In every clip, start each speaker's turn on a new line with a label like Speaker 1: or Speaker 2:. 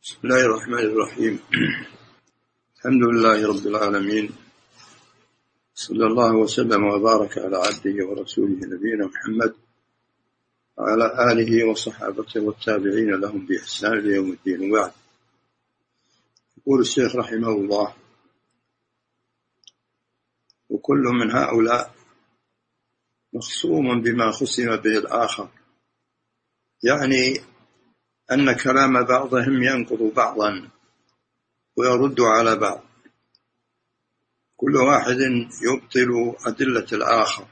Speaker 1: بسم الله الرحمن الرحيم. الحمد لله رب العالمين، صلى الله وسلم وبارك على عبده ورسوله نبينا محمد وعلى آله وصحابته والتابعين لهم بإحسان إلى يوم الدين. وبعد، يقول الشيخ رحمه الله: وكل من هؤلاء مخصوم بما خصم به الآخر، يعني أن كلام بعضهم ينقض بعضا ويرد على بعض، كل واحد يبطل أدلة الآخر،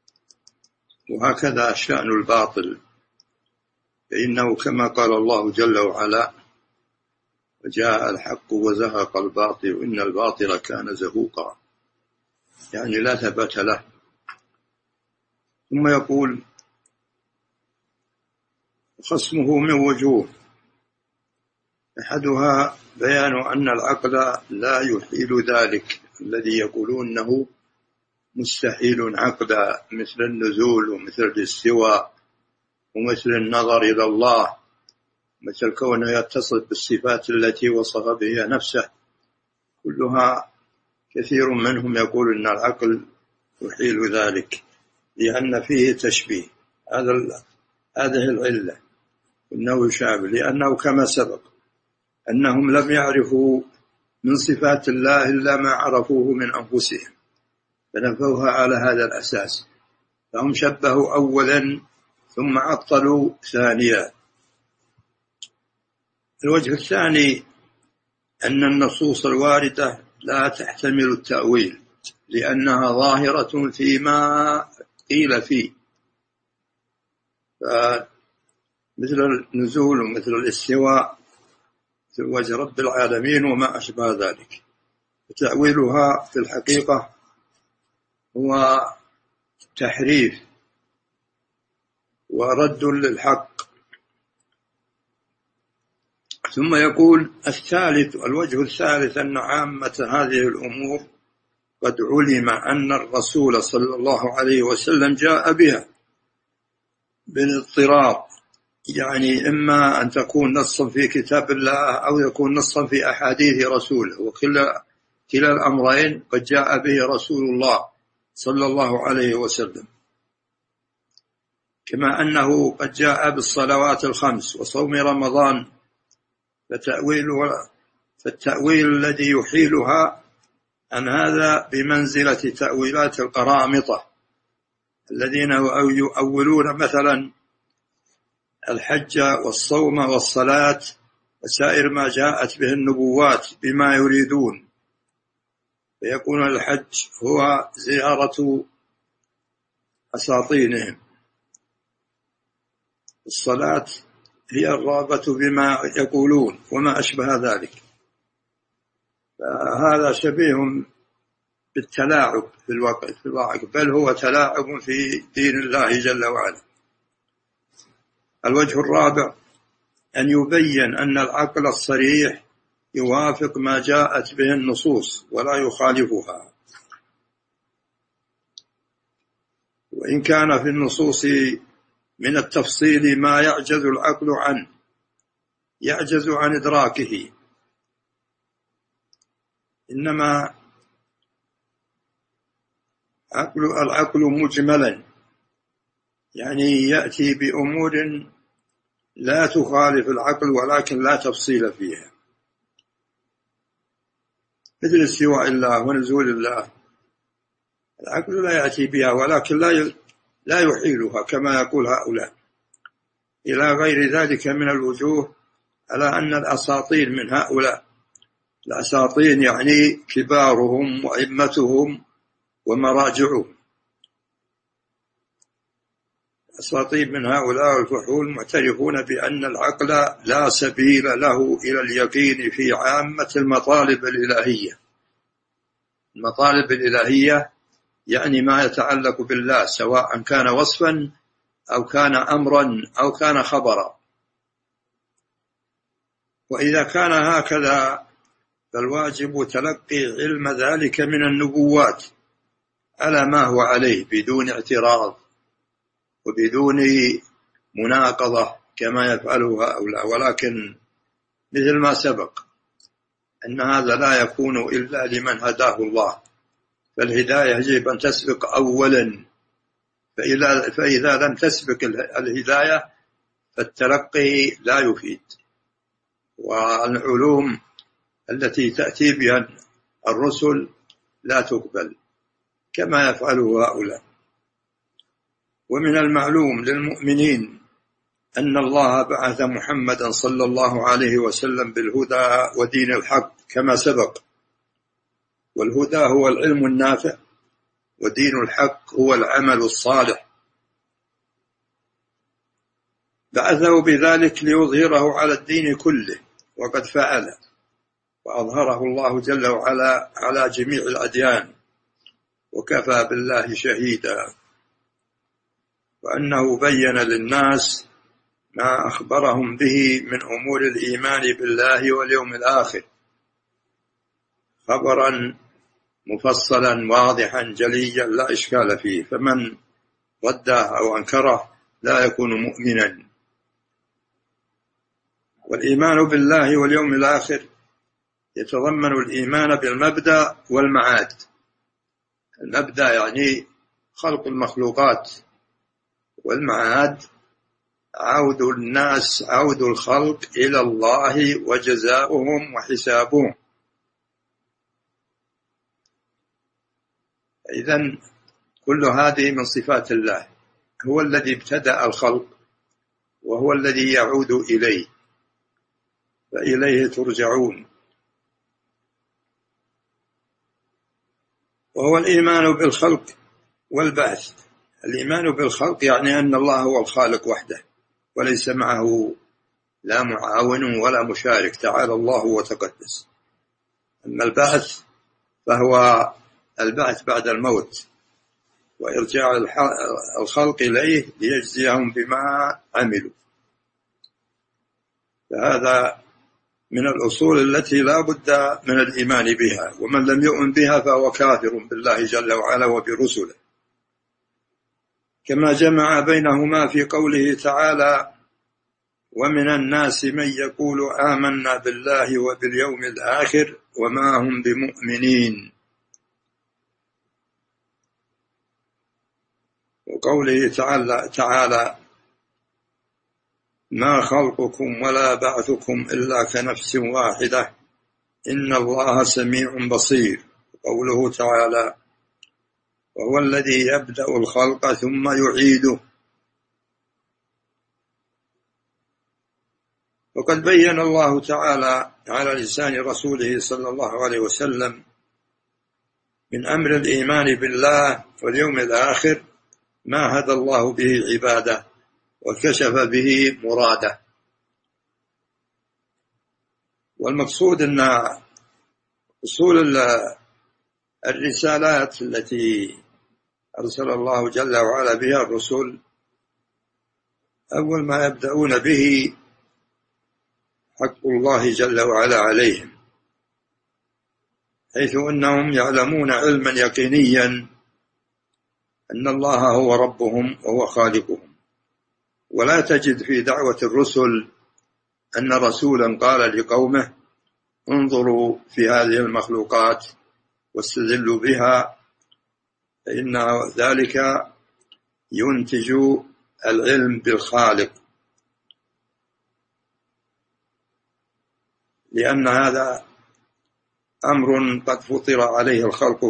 Speaker 1: وهكذا شأن الباطل، فإنه كما قال الله جل وعلا: وجاء الحق وزهق الباطل إن الباطل كان زهوقا، يعني لا ثبات له. ثم يقول: خصمه من وجوه، أحدها بيان أن العقل لا يحيل ذلك الذي يقولون أنه مستحيل عقلا، مثل النزول ومثل الاستواء ومثل النظر إلى الله، مثل كونه يتصف بالصفات التي وصف بها نفسه، كلها كثير منهم يقول أن العقل يحيل ذلك لأن فيه تشبيه. هذه العلة، إنه يشابه، لأنه كما سبق أنهم لم يعرفوا من صفات الله إلا ما عرفوه من أنفسهم، فنفوها على هذا الأساس، فهم شبهوا أولا ثم عطلوا ثانيا. الوجه الثاني أن النصوص الواردة لا تحتمل التأويل، لأنها ظاهرة فيما قيل فيه، مثل النزول ومثل الاستواء في وجه رب العالمين وما أشبه ذلك، وتأويلها في الحقيقة هو تحريف ورد للحق. ثم يقول: الوجه الثالث أن عامة هذه الأمور قد علم أن الرسول صلى الله عليه وسلم جاء بها بالاضطرار، يعني إما أن تكون نصا في كتاب الله أو يكون نصا في أحاديث رسوله، وكلا الأمرين قد جاء به رسول الله صلى الله عليه وسلم، كما أنه قد جاء بالصلوات الخمس وصوم رمضان، فالتأويل الذي يحيلها عن هذا بمنزلة تأويلات القرامطة الذين يؤولون مثلا الحج والصوم والصلاة وسائر ما جاءت به النبوات بما يريدون، فيكون الحج هو زيارة أساطينهم، الصلاة هي الرغبة بما يقولون وما أشبه ذلك، فهذا شبيه بالتلاعب في الواقع، بل هو تلاعب في دين الله جل وعلا. الوجه الرابع أن يبين أن العقل الصريح يوافق ما جاءت به النصوص ولا يخالفها، وإن كان في النصوص من التفصيل ما يعجز العقل عنه، يعجز عن إدراكه، إنما العقل مجملا، يعني يأتي بأمور لا تخالف العقل ولكن لا تفصيل فيها، مثل استواء الله ونزول الله، العقل لا يأتي بها ولكن لا يحيلها كما يقول هؤلاء، إلى غير ذلك من الوجوه، على أن الأساطين من هؤلاء، الأساطين يعني كبارهم وأئمتهم ومراجعهم، أساطين من هؤلاء الفحول معترفون بأن العقل لا سبيل له إلى اليقين في عامة المطالب الإلهية. المطالب الإلهية يعني ما يتعلق بالله، سواء كان وصفا أو كان أمرا أو كان خبرا، وإذا كان هكذا فالواجب تلقي علم ذلك من النبوات على ما هو عليه بدون اعتراض وبدون مناقضة كما يفعله هؤلاء، ولكن مثل ما سبق أن هذا لا يكون إلا لمن هداه الله، فالهداية يجب أن تسبق أولا، فإذا لم تسبق الهداية فالتلقي لا يفيد، والعلوم التي تأتي بها الرسل لا تقبل كما يفعله هؤلاء. ومن المعلوم للمؤمنين أن الله بعث محمدا صلى الله عليه وسلم بالهدى ودين الحق كما سبق، والهدى هو العلم النافع، ودين الحق هو العمل الصالح. بعثه بذلك ليظهره على الدين كله، وقد فعل، وأظهره الله جل وعلا على جميع الأديان، وكفى بالله شهيدا، وأنه بين للناس ما أخبرهم به من أمور الإيمان بالله واليوم الآخر خبرا مفصلا واضحا جليا لا إشكال فيه، فمن رده أو أنكره لا يكون مؤمنا. والإيمان بالله واليوم الآخر يتضمن الإيمان بالمبدأ والمعاد. المبدأ يعني خلق المخلوقات، والمعاد عود الخلق إلى الله وجزاؤهم وحسابهم. إذن كل هذه من صفات الله، هو الذي ابتدأ الخلق وهو الذي يعود إليه، فإليه ترجعون. وهو الإيمان بالخلق والبعث. الإيمان بالخلق يعني أن الله هو الخالق وحده وليس معه لا معاون ولا مشارك، تعالى الله وتقدس. أما البعث فهو البعث بعد الموت، وإرجاع الخلق إليه ليجزيهم بما عملوا. فهذا من الأصول التي لا بد من الإيمان بها، ومن لم يؤمن بها فهو كافر بالله جل وعلا وبرسله. كما جمع بينهما في قوله تعالى: ومن الناس من يقول آمنا بالله وباليوم الآخر وما هم بمؤمنين. وقوله تعالى: ما خلقكم ولا بعثكم إلا كنفس واحدة إن الله سميع بصير. قوله تعالى: وهو الذي يبدأ الخلق ثم يعيده. وقد بين الله تعالى على لسان رسوله صلى الله عليه وسلم من أمر الإيمان بالله واليوم الآخر ما هدى الله به عباده وكشف به مراده. والمقصود أن أصول الرسالات التي أرسل الله جل وعلا بها الرسل، أول ما يبدأون به حق الله جل وعلا عليهم، حيث أنهم يعلمون علما يقينيا أن الله هو ربهم وهو خالقهم. ولا تجد في دعوة الرسل أن رسولا قال لقومه انظروا في هذه المخلوقات واستدلوا بها، فإن ذلك ينتج العلم بالخالق، لأن هذا أمر قد فطر عليه الخلق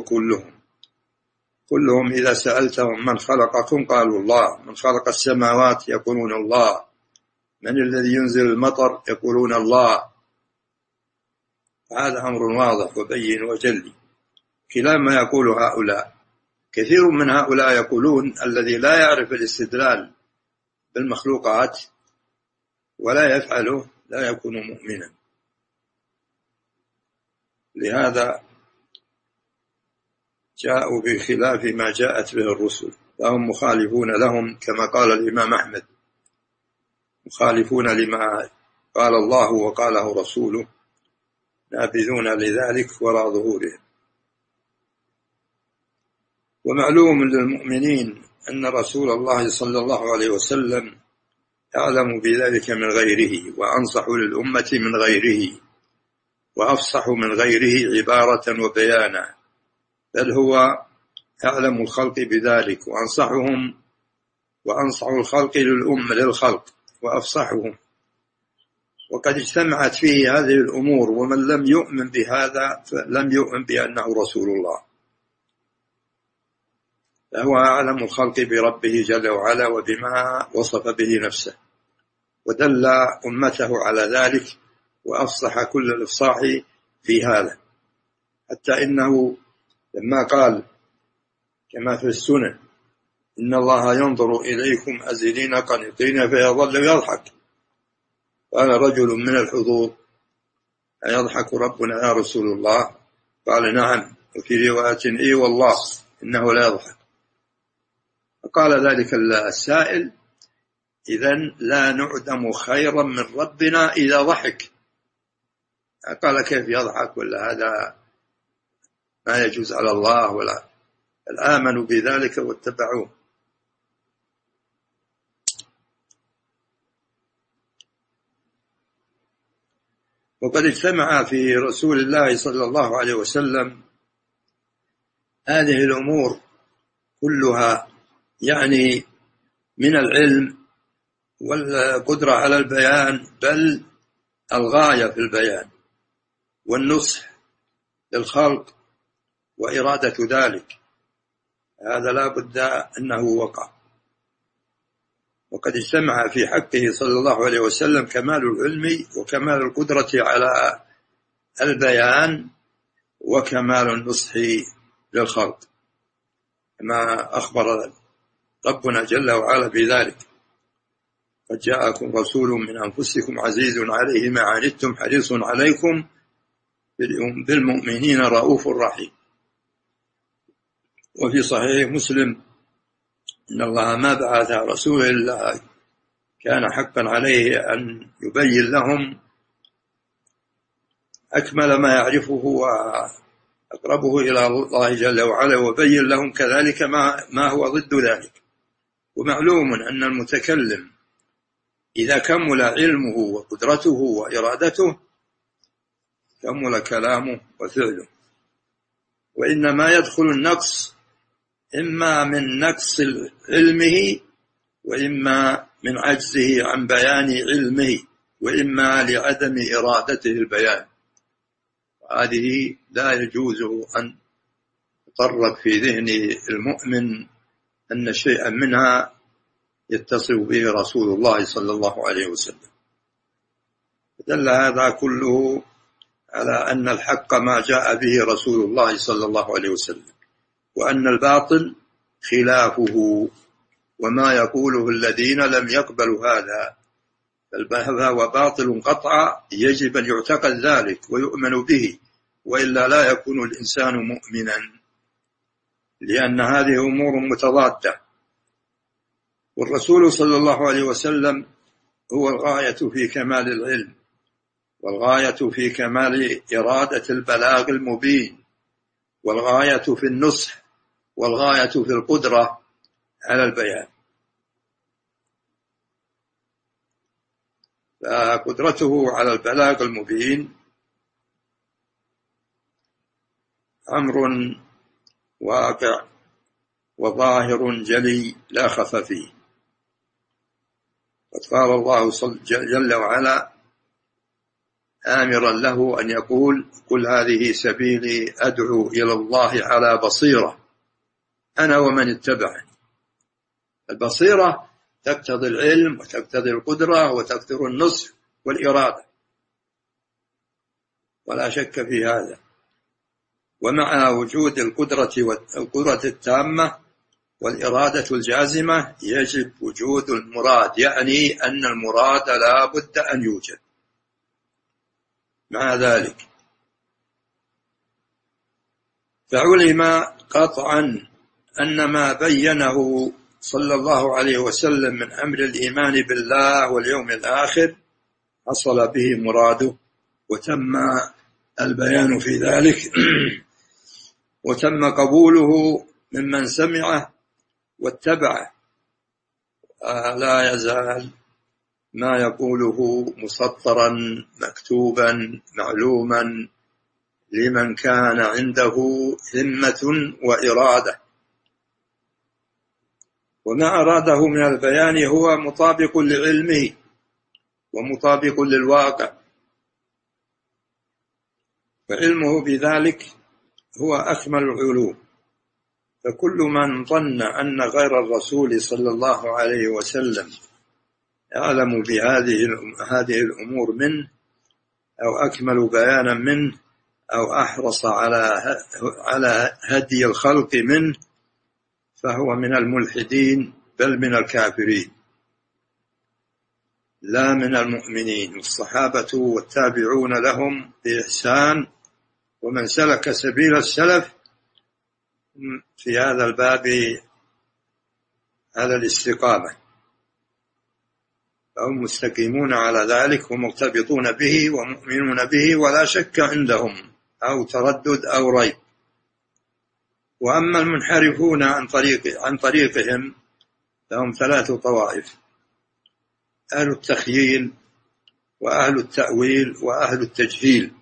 Speaker 1: كلهم إذا سألتهم من خلقكم قالوا الله، من خلق السماوات يقولون الله، من الذي ينزل المطر يقولون الله. هذا أمر واضح وبين وجلي، خلاف ما يقول هؤلاء. كثير من هؤلاء يقولون الذي لا يعرف الاستدلال بالمخلوقات ولا يفعله لا يكون مؤمنا. لهذا جاءوا بخلاف ما جاءت به الرسل، فهم مخالفون لهم، كما قال الإمام أحمد: مخالفون لما قال الله وقاله رسوله، نابذون لذلك وراء ظهورهم. ومعلوم للمؤمنين أن رسول الله صلى الله عليه وسلم أعلم بذلك من غيره، وأنصح للأمة من غيره، وأفصح من غيره عبارة وبيانا، بل هو أعلم الخلق بذلك وأنصح الخلق للخلق وأفصحهم. وقد اجتمعت فيه هذه الأمور، ومن لم يؤمن بهذا فلم يؤمن بأنه رسول الله، فهو أعلم الخلق بربه جل وعلا وبما وصف به نفسه، ودل أمته على ذلك، وأفصح كل الإفصاح في هذا، حتى إنه لما قال كما في السنن: إن الله ينظر إليكم أزلين قنطين فيظل يضحك، قال رجل من الحضور: أيضحك ربنا يا رسول الله؟ قال: نعم. وفي رواية: إي والله إنه لا يضحك. فقال ذلك السائل: إذن لا نعدم خيرا من ربنا إذا ضحك. قال: كيف يضحك؟ ولا هذا ما يجوز على الله؟ ولا آمنوا بذلك واتبعوه. وقد اجتمع في رسول الله صلى الله عليه وسلم هذه الأمور كلها، يعني من العلم والقدرة على البيان، بل الغاية في البيان، والنصح للخلق وإرادة ذلك، هذا لا بد أنه وقع. وقد اجتمع في حقه صلى الله عليه وسلم كمال العلم وكمال القدرة على البيان وكمال النصح للخلق، كما أخبر ربنا جل وعلا بذلك: قد جاءكم رسول من أنفسكم عزيز عليه ما عنتم حريص عليكم بالمؤمنين رؤوف رحيم. وفي صحيح مسلم: إن الله ما بعث رسول إلا كان حقا عليه أن يبين لهم أكمل ما يعرفه وأقربه إلى الله جل وعلا، وبين لهم كذلك ما هو ضد ذلك. ومعلوم أن المتكلم إذا كمل علمه وقدرته وإرادته كمل كلامه وفعله، وإنما يدخل النقص إما من نقص علمه، وإما من عجزه عن بيان علمه، وإما لعدم إرادته البيان. وهذه لا يجوز أن تطرق في ذهن المؤمن أن شيئا منها يتصف به رسول الله صلى الله عليه وسلم. دل هذا كله على أن الحق ما جاء به رسول الله صلى الله عليه وسلم، وأن الباطل خلافه، وما يقوله الذين لم يقبلوا هذا فهو باطل قطعا، يجب أن يعتقد ذلك ويؤمن به، وإلا لا يكون الإنسان مؤمنا، لأن هذه أمور متضادة. والرسول صلى الله عليه وسلم هو الغاية في كمال العلم، والغاية في كمال إرادة البلاغ المبين، والغاية في النصح، والغاية في القدرة على البيان. فقدرته على البلاغ المبين أمر واقع وظاهر جلي لا خف فيه. قد قال الله جل وعلا آمرا له أن يقول: قل هذه سبيلي أدعو إلى الله على بصيرة أنا ومن اتبعني. البصيرة تقتضي العلم، وتقتضي القدرة، وتقتضي النصح والإرادة، ولا شك في هذا. ومع وجود القدرة التامة والإرادة الجازمة يجب وجود المراد، يعني أن المراد لا بد أن يوجد. مع ذلك فعلم قطعا أن ما بينه صلى الله عليه وسلم من أمر الإيمان بالله واليوم الآخر حصل به مراده، وتم البيان في ذلك وتم قبوله ممن سمعه واتبعه. لا يزال ما يقوله مسطرا مكتوبا معلوما لمن كان عنده همة وإرادة، وما أراده من البيان هو مطابق لعلمه ومطابق للواقع، فعلمه بذلك هو أكمل العلوم. فكل من ظن أن غير الرسول صلى الله عليه وسلم يعلم بهذه الأمور منه أو أكمل بيانا منه أو أحرص على هدي الخلق منه فهو من الملحدين بل من الكافرين لا من المؤمنين. الصحابة والتابعون لهم بإحسان ومن سلك سبيل السلف في هذا الباب على الاستقامة، فهم مستقيمون على ذلك ومرتبطون به ومؤمنون به ولا شك عندهم أو تردد أو ريب. وأما المنحرفون عن طريقهم فهم 3 طوائف: أهل التخييل وأهل التأويل وأهل التجهيل.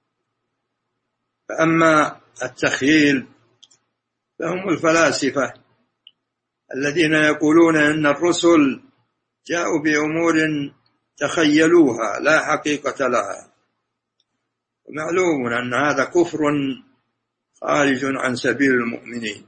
Speaker 1: فأما التخييل فهم الفلاسفة الذين يقولون إن الرسل جاءوا بأمور تخيلوها لا حقيقة لها، ومعلوم أن هذا كفر خارج عن سبيل المؤمنين.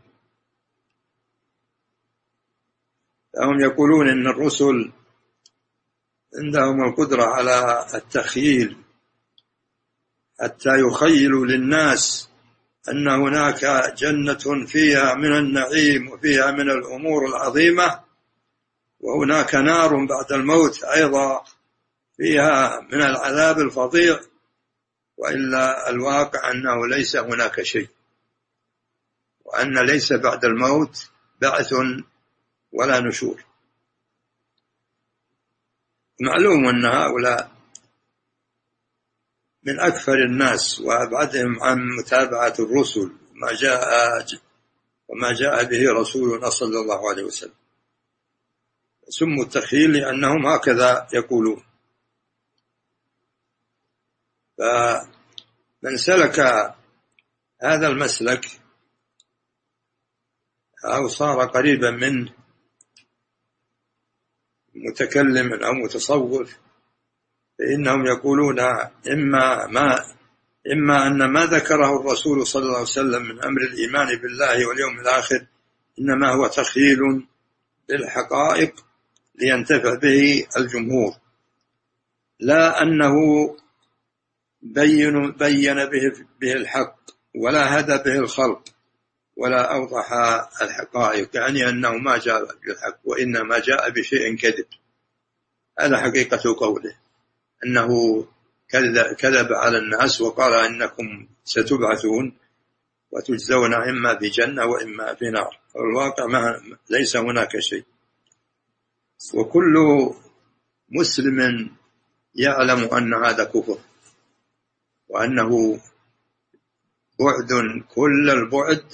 Speaker 1: فهم يقولون إن الرسل عندهم القدرة على التخييل حتى يخيلوا للناس أن هناك جنة فيها من النعيم وفيها من الأمور العظيمة، وهناك نار بعد الموت أيضا فيها من العذاب الفظيع، وإلا الواقع أنه ليس هناك شيء، وأن ليس بعد الموت بعث ولا نشور. معلوم أن هؤلاء من أكثر الناس وأبعدهم عن متابعة الرسل وما جاء به رسولنا صلى الله عليه وسلم. سموا التخيل لأنهم هكذا يقولون. فمن سلك هذا المسلك أو صار قريبا منه متكلم أو متصوف فإنهم يقولون إما أن ما ذكره الرسول صلى الله عليه وسلم من أمر الإيمان بالله واليوم الآخر إنما هو تخيل للحقائق لينتفع به الجمهور، لا أنه بين به الحق ولا هدى به الخلق ولا أوضح الحقائق، يعني أنه ما جاء بالحق وإنما جاء بشيء كذب. هذا حقيقة قوله، أنه كذب على الناس وقال إنكم ستبعثون وتجزون إما بجنة وإما بنار، والواقع ليس هناك شيء. وكل مسلم يعلم أن هذا كفر، وأنه بعد كل البعد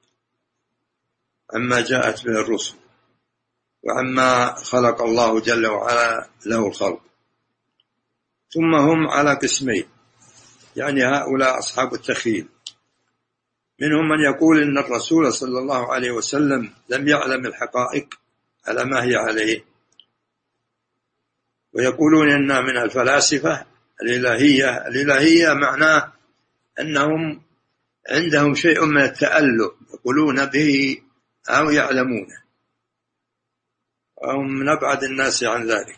Speaker 1: عما جاءت به الرسل وعما خلق الله جل وعلا له الخلق. ثم هم على قسمين، يعني هؤلاء أصحاب التخيل، منهم من يقول إن الرسول صلى الله عليه وسلم لم يعلم الحقائق على ما هي عليه، ويقولون إنها من الفلاسفة الإلهية معناه أنهم عندهم شيء من التأله يقولون به أو يعلمونه، وهم من أبعد الناس عن ذلك.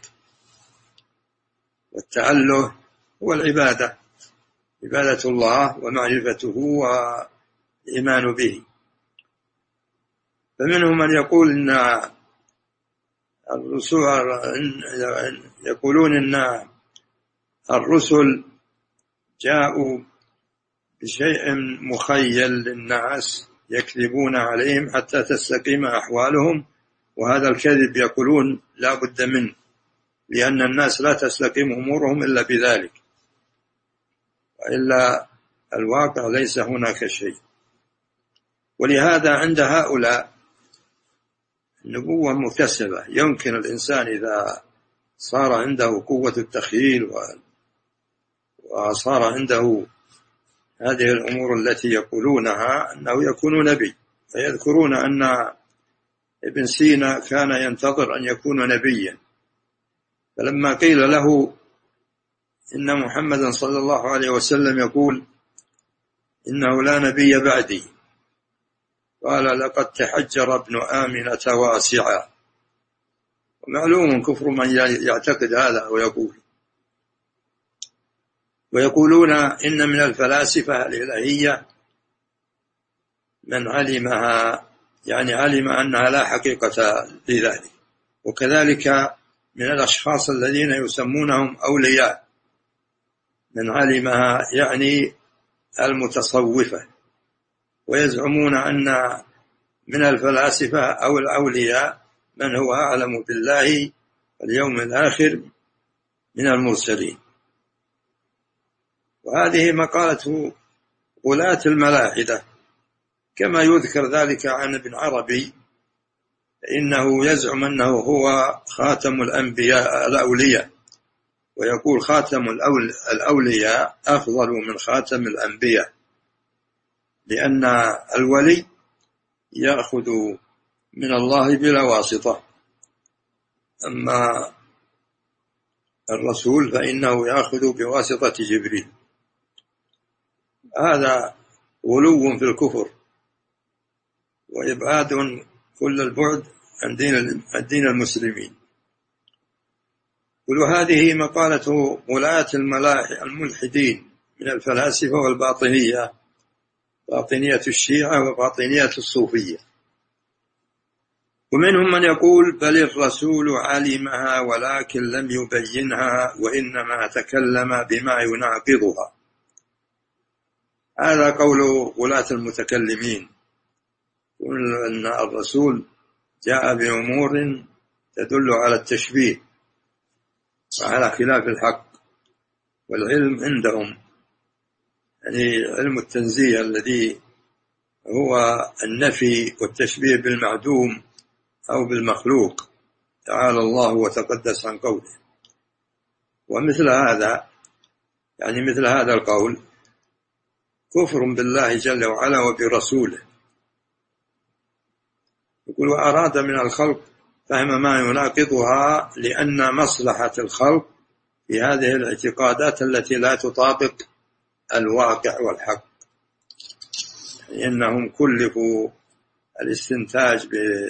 Speaker 1: والتأله هو العبادة، عبادة الله ومعرفته والإيمان به. فمنهم من يقول إن الرسل يقولون إن الرسل جاءوا بشيء مخيل للناس يكذبون عليهم حتى تستقيم أحوالهم، وهذا الكذب يقولون لا بد منه، لأن الناس لا تستقيم أمورهم إلا بذلك، وإلا الواقع ليس هناك شيء. ولهذا عند هؤلاء النبوة مكتسبة، يمكن الإنسان إذا صار عنده قوة التخيل، وصار عنده هذه الأمور التي يقولونها أنه يكون نبي. فيذكرون أن ابن سينا كان ينتظر أن يكون نبيا، فلما قيل له إن محمدا صلى الله عليه وسلم يقول إنه لا نبي بعدي، قال لقد تحجر ابن آمنة واسعا. ومعلوم كفر من يعتقد هذا ويقولون إن من الفلاسفة الإلهية من علمها، يعني علم أنها لا حقيقة لذلك، وكذلك من الأشخاص الذين يسمونهم أولياء من علمها، يعني المتصوفة، ويزعمون أن من الفلاسفة أو الأولياء من هو أعلم بالله واليوم الآخر من المرسلين. وهذه مقالة غلاة الملاحدة، كما يذكر ذلك عن ابن عربي، إنه يزعم أنه هو خاتم الأنبياء الأولياء، ويقول خاتم الأولياء أفضل من خاتم الأنبياء، لأن الولي يأخذ من الله بلا واسطة، أما الرسول فإنه يأخذ بواسطة جبريل. هذا غلو في الكفر وإبعاد كل البعد عن دين المسلمين. وهذه مقالة ولاة الملحدين من الفلاسفة والباطنية، باطنية الشيعة وباطنية الصوفية. ومنهم من يقول بل الرسول علمها ولكن لم يبينها، وإنما تكلم بما يناقضها. هذا قول ولاة المتكلمين، أن الرسول جاء بأمور تدل على التشبيه وعلى خلاف الحق. والعلم عندهم يعني علم التنزيه الذي هو النفي والتشبيه بالمعدوم أو بالمخلوق، تعالى الله وتقدس عن قوله. ومثل هذا يعني مثل هذا القول كفر بالله جل وعلا وبرسوله. يقول وأراد من الخلق فهم ما يناقضها، لأن مصلحة الخلق في هذه الاعتقادات التي لا تطابق الواقع والحق، إنهم كلفوا الاستنتاج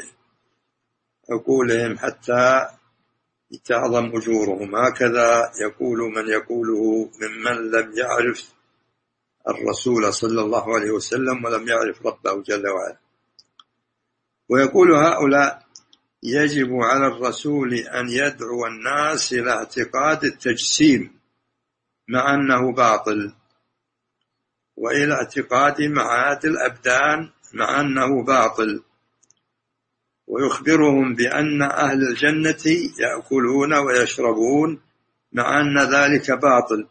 Speaker 1: بعقولهم حتى تعظم أجورهم. هكذا يقول من يقوله ممن لم يعرف الرسول صلى الله عليه وسلم ولم يعرف ربه جل وعلا. ويقول هؤلاء يجب على الرسول أن يدعو الناس إلى اعتقاد التجسيم مع أنه باطل، وإلى اعتقاد معاد الأبدان مع أنه باطل، ويخبرهم بأن أهل الجنة يأكلون ويشربون مع أن ذلك باطل،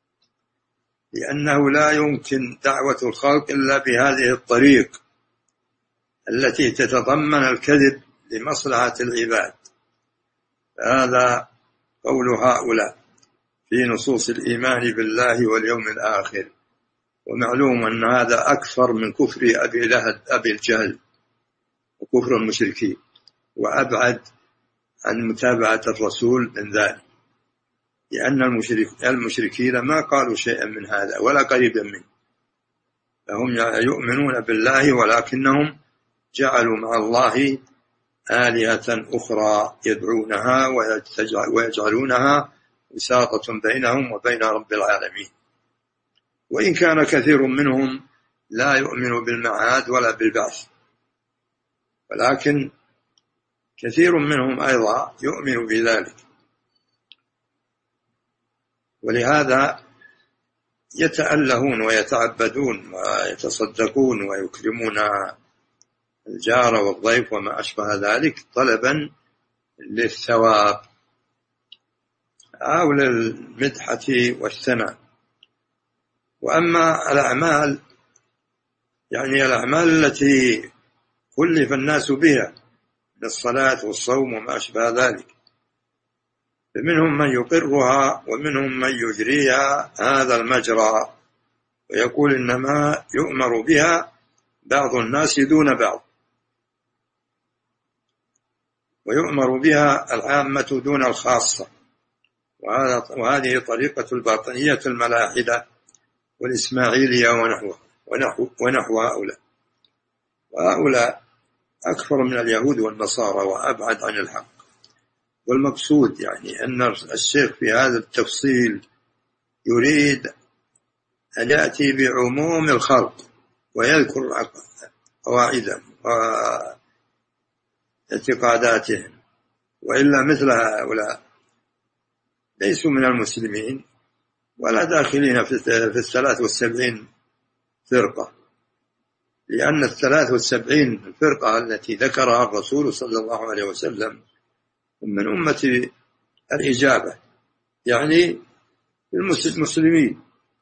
Speaker 1: لأنه لا يمكن دعوة الخلق إلا بهذه الطريق التي تتضمن الكذب لمصلحة العباد. هذا قول هؤلاء في نصوص الإيمان بالله واليوم الآخر. ومعلوم أن هذا أكثر من كفر أبي الجهل وكفر المشركين، وأبعد عن متابعة الرسول من ذلك، لأن المشركين ما قالوا شيئا من هذا ولا قريبا منه، فهم يؤمنون بالله ولكنهم جعلوا مع الله آلهة أخرى يدعونها ويجعلونها وساطة بينهم وبين رب العالمين. وإن كان كثير منهم لا يؤمن بالمعاد ولا بالبعث، ولكن كثير منهم أيضا يؤمن بذلك. ولهذا يتألهون ويتعبدون ويتصدقون ويكرمون الجار والضيف وما أشبه ذلك طلبا للثواب أو للمدحة والثناء. وأما الأعمال، يعني الأعمال التي كلف الناس بها من الصلاة والصوم وما أشبه ذلك، فمنهم من يقرها ومنهم من يجريها هذا المجرى، ويقول إنما يؤمر بها بعض الناس دون بعض، ويؤمر بها العامة دون الخاصة. وهذه طريقة الباطنية الملاحدة والإسماعيلية ونحو هؤلاء، وهؤلاء أكثر من اليهود والنصارى وأبعد عن الحق. والمقصود يعني أن الشيخ في هذا التفصيل يريد أن يأتي بعموم الخلق ويذكر قواعدهم واعتقاداتهم، وإلا مثل هؤلاء ليسوا من المسلمين ولا داخلين في 73 فرقة، لأن 73 فرقة التي ذكرها الرسول صلى الله عليه وسلم من أمة الإجابة، يعني المسلمين.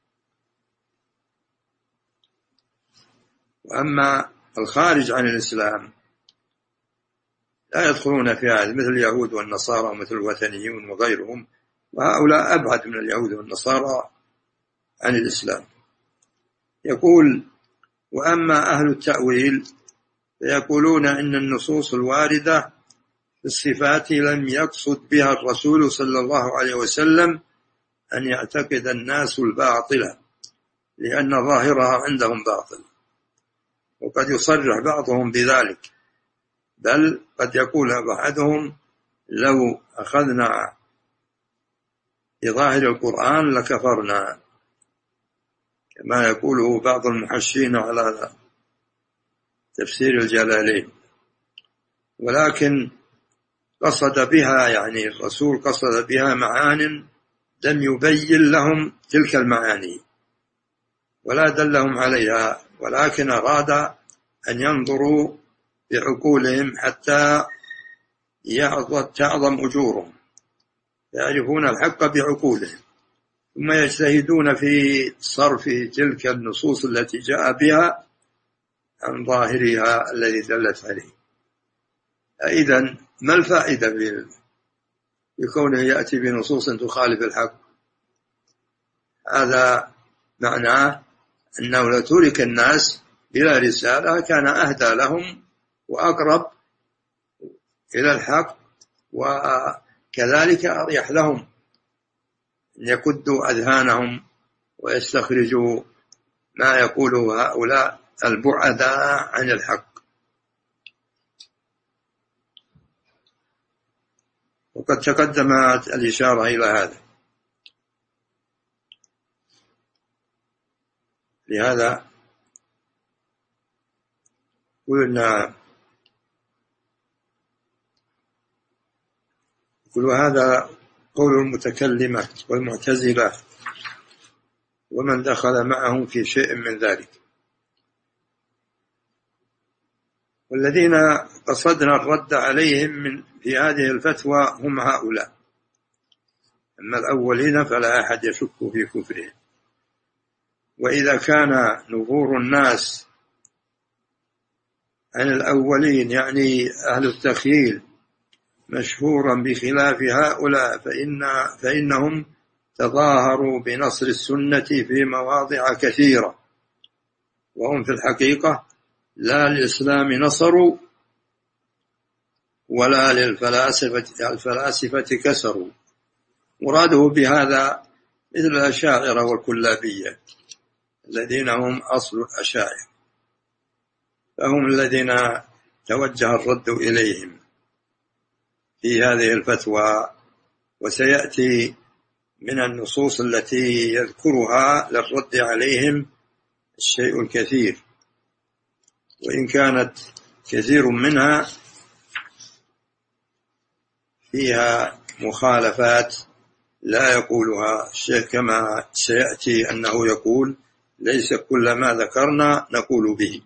Speaker 1: وأما الخارج عن الإسلام لا يدخلون في هذا، مثل اليهود والنصارى ومثل الوثنيون وغيرهم، وهؤلاء أبعد من اليهود والنصارى عن الإسلام. يقول: وأما أهل التأويل فيقولون إن النصوص الواردة في الصفات لم يقصد بها الرسول صلى الله عليه وسلم أن يعتقد الناس الباطل، لأن ظاهرها عندهم باطل. وقد يصرح بعضهم بذلك، بل قد يقول أحدهم: لو أخذنا بظاهر القرآن لكفرنا، كما يقوله بعض المحشين على تفسير الجلالين. ولكن قصد بها، يعني الرسول قصد بها معان لم يبين لهم تلك المعاني ولا دلهم عليها، ولكن أراد أن ينظروا بعقولهم حتى تعظم أجورهم، يعرفون الحق بعقولهم، ثم يجتهدون في صرف تلك النصوص التي جاء بها عن ظاهرها الذي دلت عليه. إذن ما الفائدة بكونه يأتي بنصوص تخالف الحق؟ هذا معناه أنه لو ترك الناس بلا رسالة كان أهدى لهم وأقرب إلى الحق، وكذلك أريح لهم أن يكدوا أذهانهم ويستخرجوا ما يقوله هؤلاء البعداء عن الحق. وقد تقدمت الإشارة إلى هذا. لهذا قلنا هذا قول المتكلمة والمعتزلة ومن دخل معهم في شيء من ذلك. والذين قصدنا الرد عليهم في هذه الفتوى هم هؤلاء. أما الأولين فلا أحد يشك في كفرهم. وإذا كان نفور الناس عن الأولين يعني أهل التخييل مشهورا بخلاف هؤلاء، فإنهم تظاهروا بنصر السنة في مواضع كثيرة، وهم في الحقيقة لا للإسلام نصروا ولا للفلاسفة كسروا. مراده بهذا مثل الأشاعرة والكلابية الذين هم أصل الأشاعرة، فهم الذين توجه الرد إليهم في هذه الفتوى. وسيأتي من النصوص التي يذكرها للرد عليهم الشيء الكثير، وإن كانت كثير منها فيها مخالفات لا يقولها الشيخ، كما سيأتي أنه يقول: ليس كل ما ذكرنا نقول به.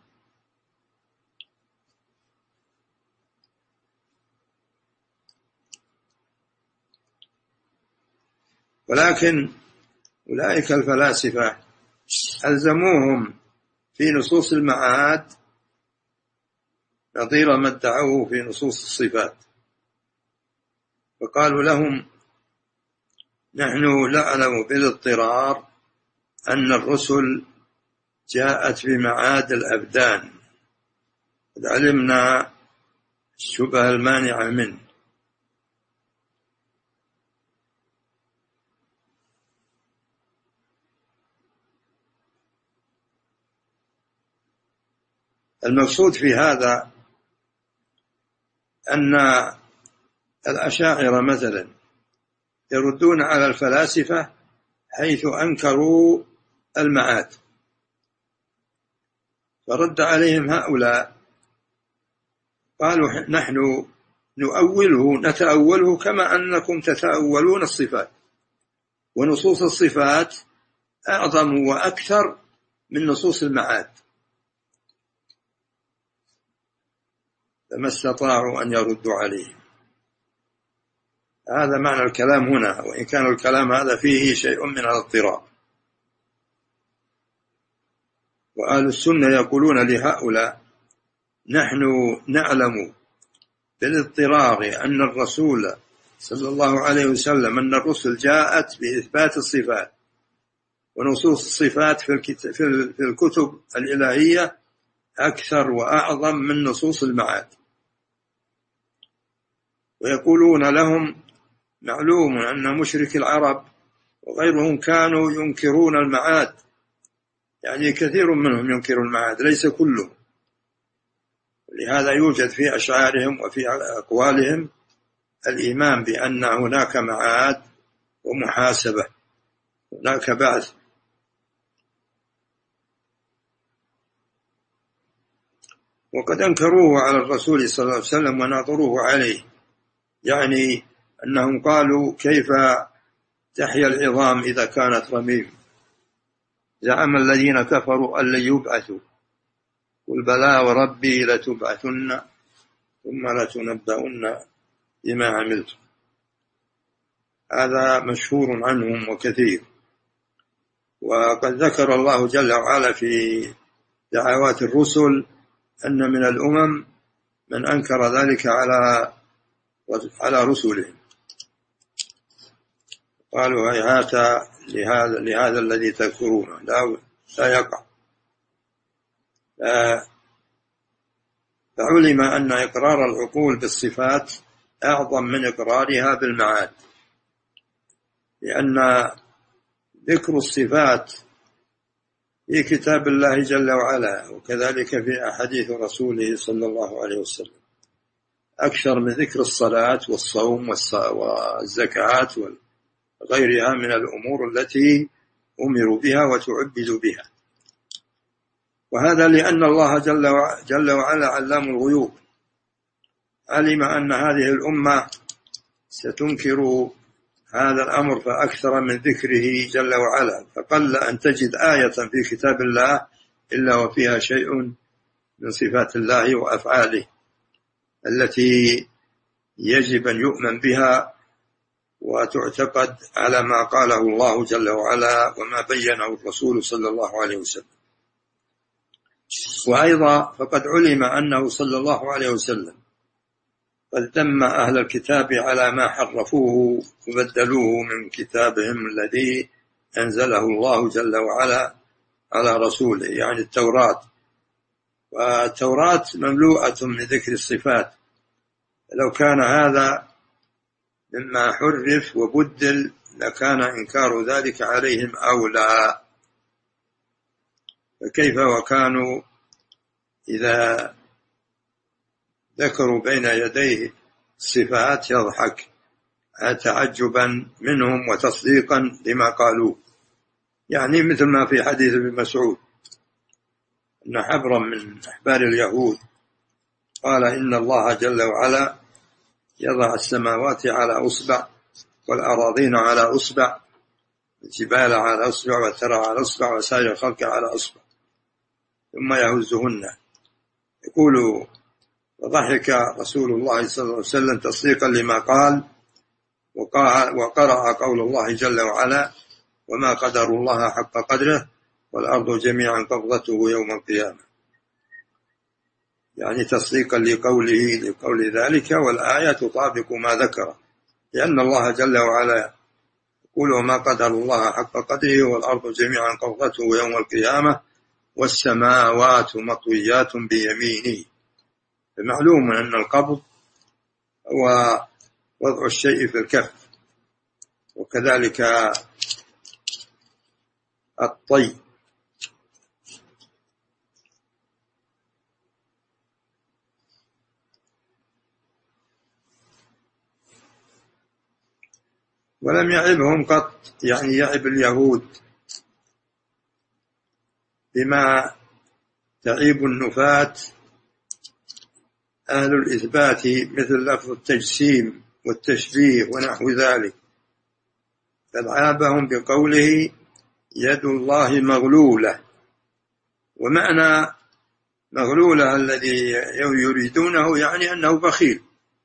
Speaker 1: ولكن أولئك الفلاسفة ألزموهم في نصوص المعاد نظير ما ادعوه في نصوص الصفات، فقالوا لهم: نحن نعلم بالاضطرار أن الرسل جاءت بمعاد الأبدان، قد علمنا الشبهة المانعة منه. المقصود في هذا أن الأشاعرة مثلا يردون على الفلاسفة حيث أنكروا المعاد، فرد عليهم هؤلاء قالوا نحن نتأوله كما أنكم تتأولون الصفات، ونصوص الصفات أعظم وأكثر من نصوص المعاد، فما استطاعوا أن يردوا عليه. هذا معنى الكلام هنا، وإن كان الكلام هذا فيه شيء من الاضطراب. وأهل السنة يقولون لهؤلاء نحن نعلم بالاضطرار أن الرسول صلى الله عليه وسلم أن الرسل جاءت بإثبات الصفات، ونصوص الصفات في الكتب الإلهية أكثر وأعظم من نصوص المعاد. ويقولون لهم معلوم أن مشرك العرب وغيرهم كانوا ينكرون المعاد، يعني كثير منهم ينكر المعاد ليس كلهم، لهذا يوجد في أشعارهم وفي أقوالهم الإيمان بأن هناك معاد ومحاسبة، هناك بعث. وقد أنكروه على الرسول صلى الله عليه وسلم وناظروه عليه، يعني أنهم قالوا كيف تحيا العظام إذا كانت رميم، زعم الذين كفروا أن لن يبعثوا، قل بلى وربي لتبعثن ثم لتنبؤن بما عملتم. هذا مشهور عنهم وكثير. وقد ذكر الله جل وعلا في دعوات الرسل أن من الأمم من أنكر ذلك على رسلهم، قالوا هيهات لهذا الذي تذكرونه لا يقع. فعلم أن إقرار العقول بالصفات أعظم من إقرارها بالمعاد، لأن ذكر الصفات في كتاب الله جل وعلا وكذلك في أحاديث رسوله صلى الله عليه وسلم أكثر من ذكر الصلاة والصوم والزكاة وغيرها من الأمور التي أمروا بها وتعبدوا بها. وهذا لأن الله جل وعلا علام الغيوب، علم أن هذه الأمة ستنكر هذا الأمر فأكثر من ذكره جل وعلا، فقل أن تجد آية في كتاب الله إلا وفيها شيء من صفات الله وأفعاله التي يجب أن يؤمن بها وتعتقد على ما قاله الله جل وعلا وما بينه الرسول صلى الله عليه وسلم. وأيضا فقد علم أنه صلى الله عليه وسلم قد ذم أهل الكتاب على ما حرفوه وبدلوه من كتابهم الذي أنزله الله جل وعلا على رسوله، يعني التوراة. والتوراة مملوءة من ذكر الصفات، لو كان هذا مما حرف وبدل لكان إنكار ذلك عليهم أولى. فكيف وكانوا إذا ذكروا بين يديه الصفات يضحك تعجبا منهم وتصديقا لما قالوا، يعني مثل ما في حديث ابن مسعود أن حبرا من أحبار اليهود قال إن الله جل وعلا يضع السماوات على أصبع والأراضين على أصبع، الجبال على أصبع والثرى على أصبع وسائر الخلق على أصبع ثم يهزهن. يقول وضحك رسول الله صلى الله عليه وسلم تصديقا لما قال، وقرأ قول الله جل وعلا وما قدر الله حق قدره والأرض جميعا قبضته يوم القيامة، يعني تصديقا لقول ذلك، والآية تطابق ما ذكر، لأن الله جل وعلا يقول وما قدر الله حق قدره والأرض جميعا قبضته يوم القيامة والسماوات مطويات بيمينه. فمعلوم أن القبض هو وضع الشيء في الكف، وكذلك الطي. ولم يعبهم قط، يعني يعب اليهود بما تعيب النفاة أهل الإثبات مثل لفظ التجسيم والتشبيه ونحو ذلك، بل عابهم بقوله يد الله مغلولة. ومعنى مغلولة الذي يريدونه يعني أنه بخيل،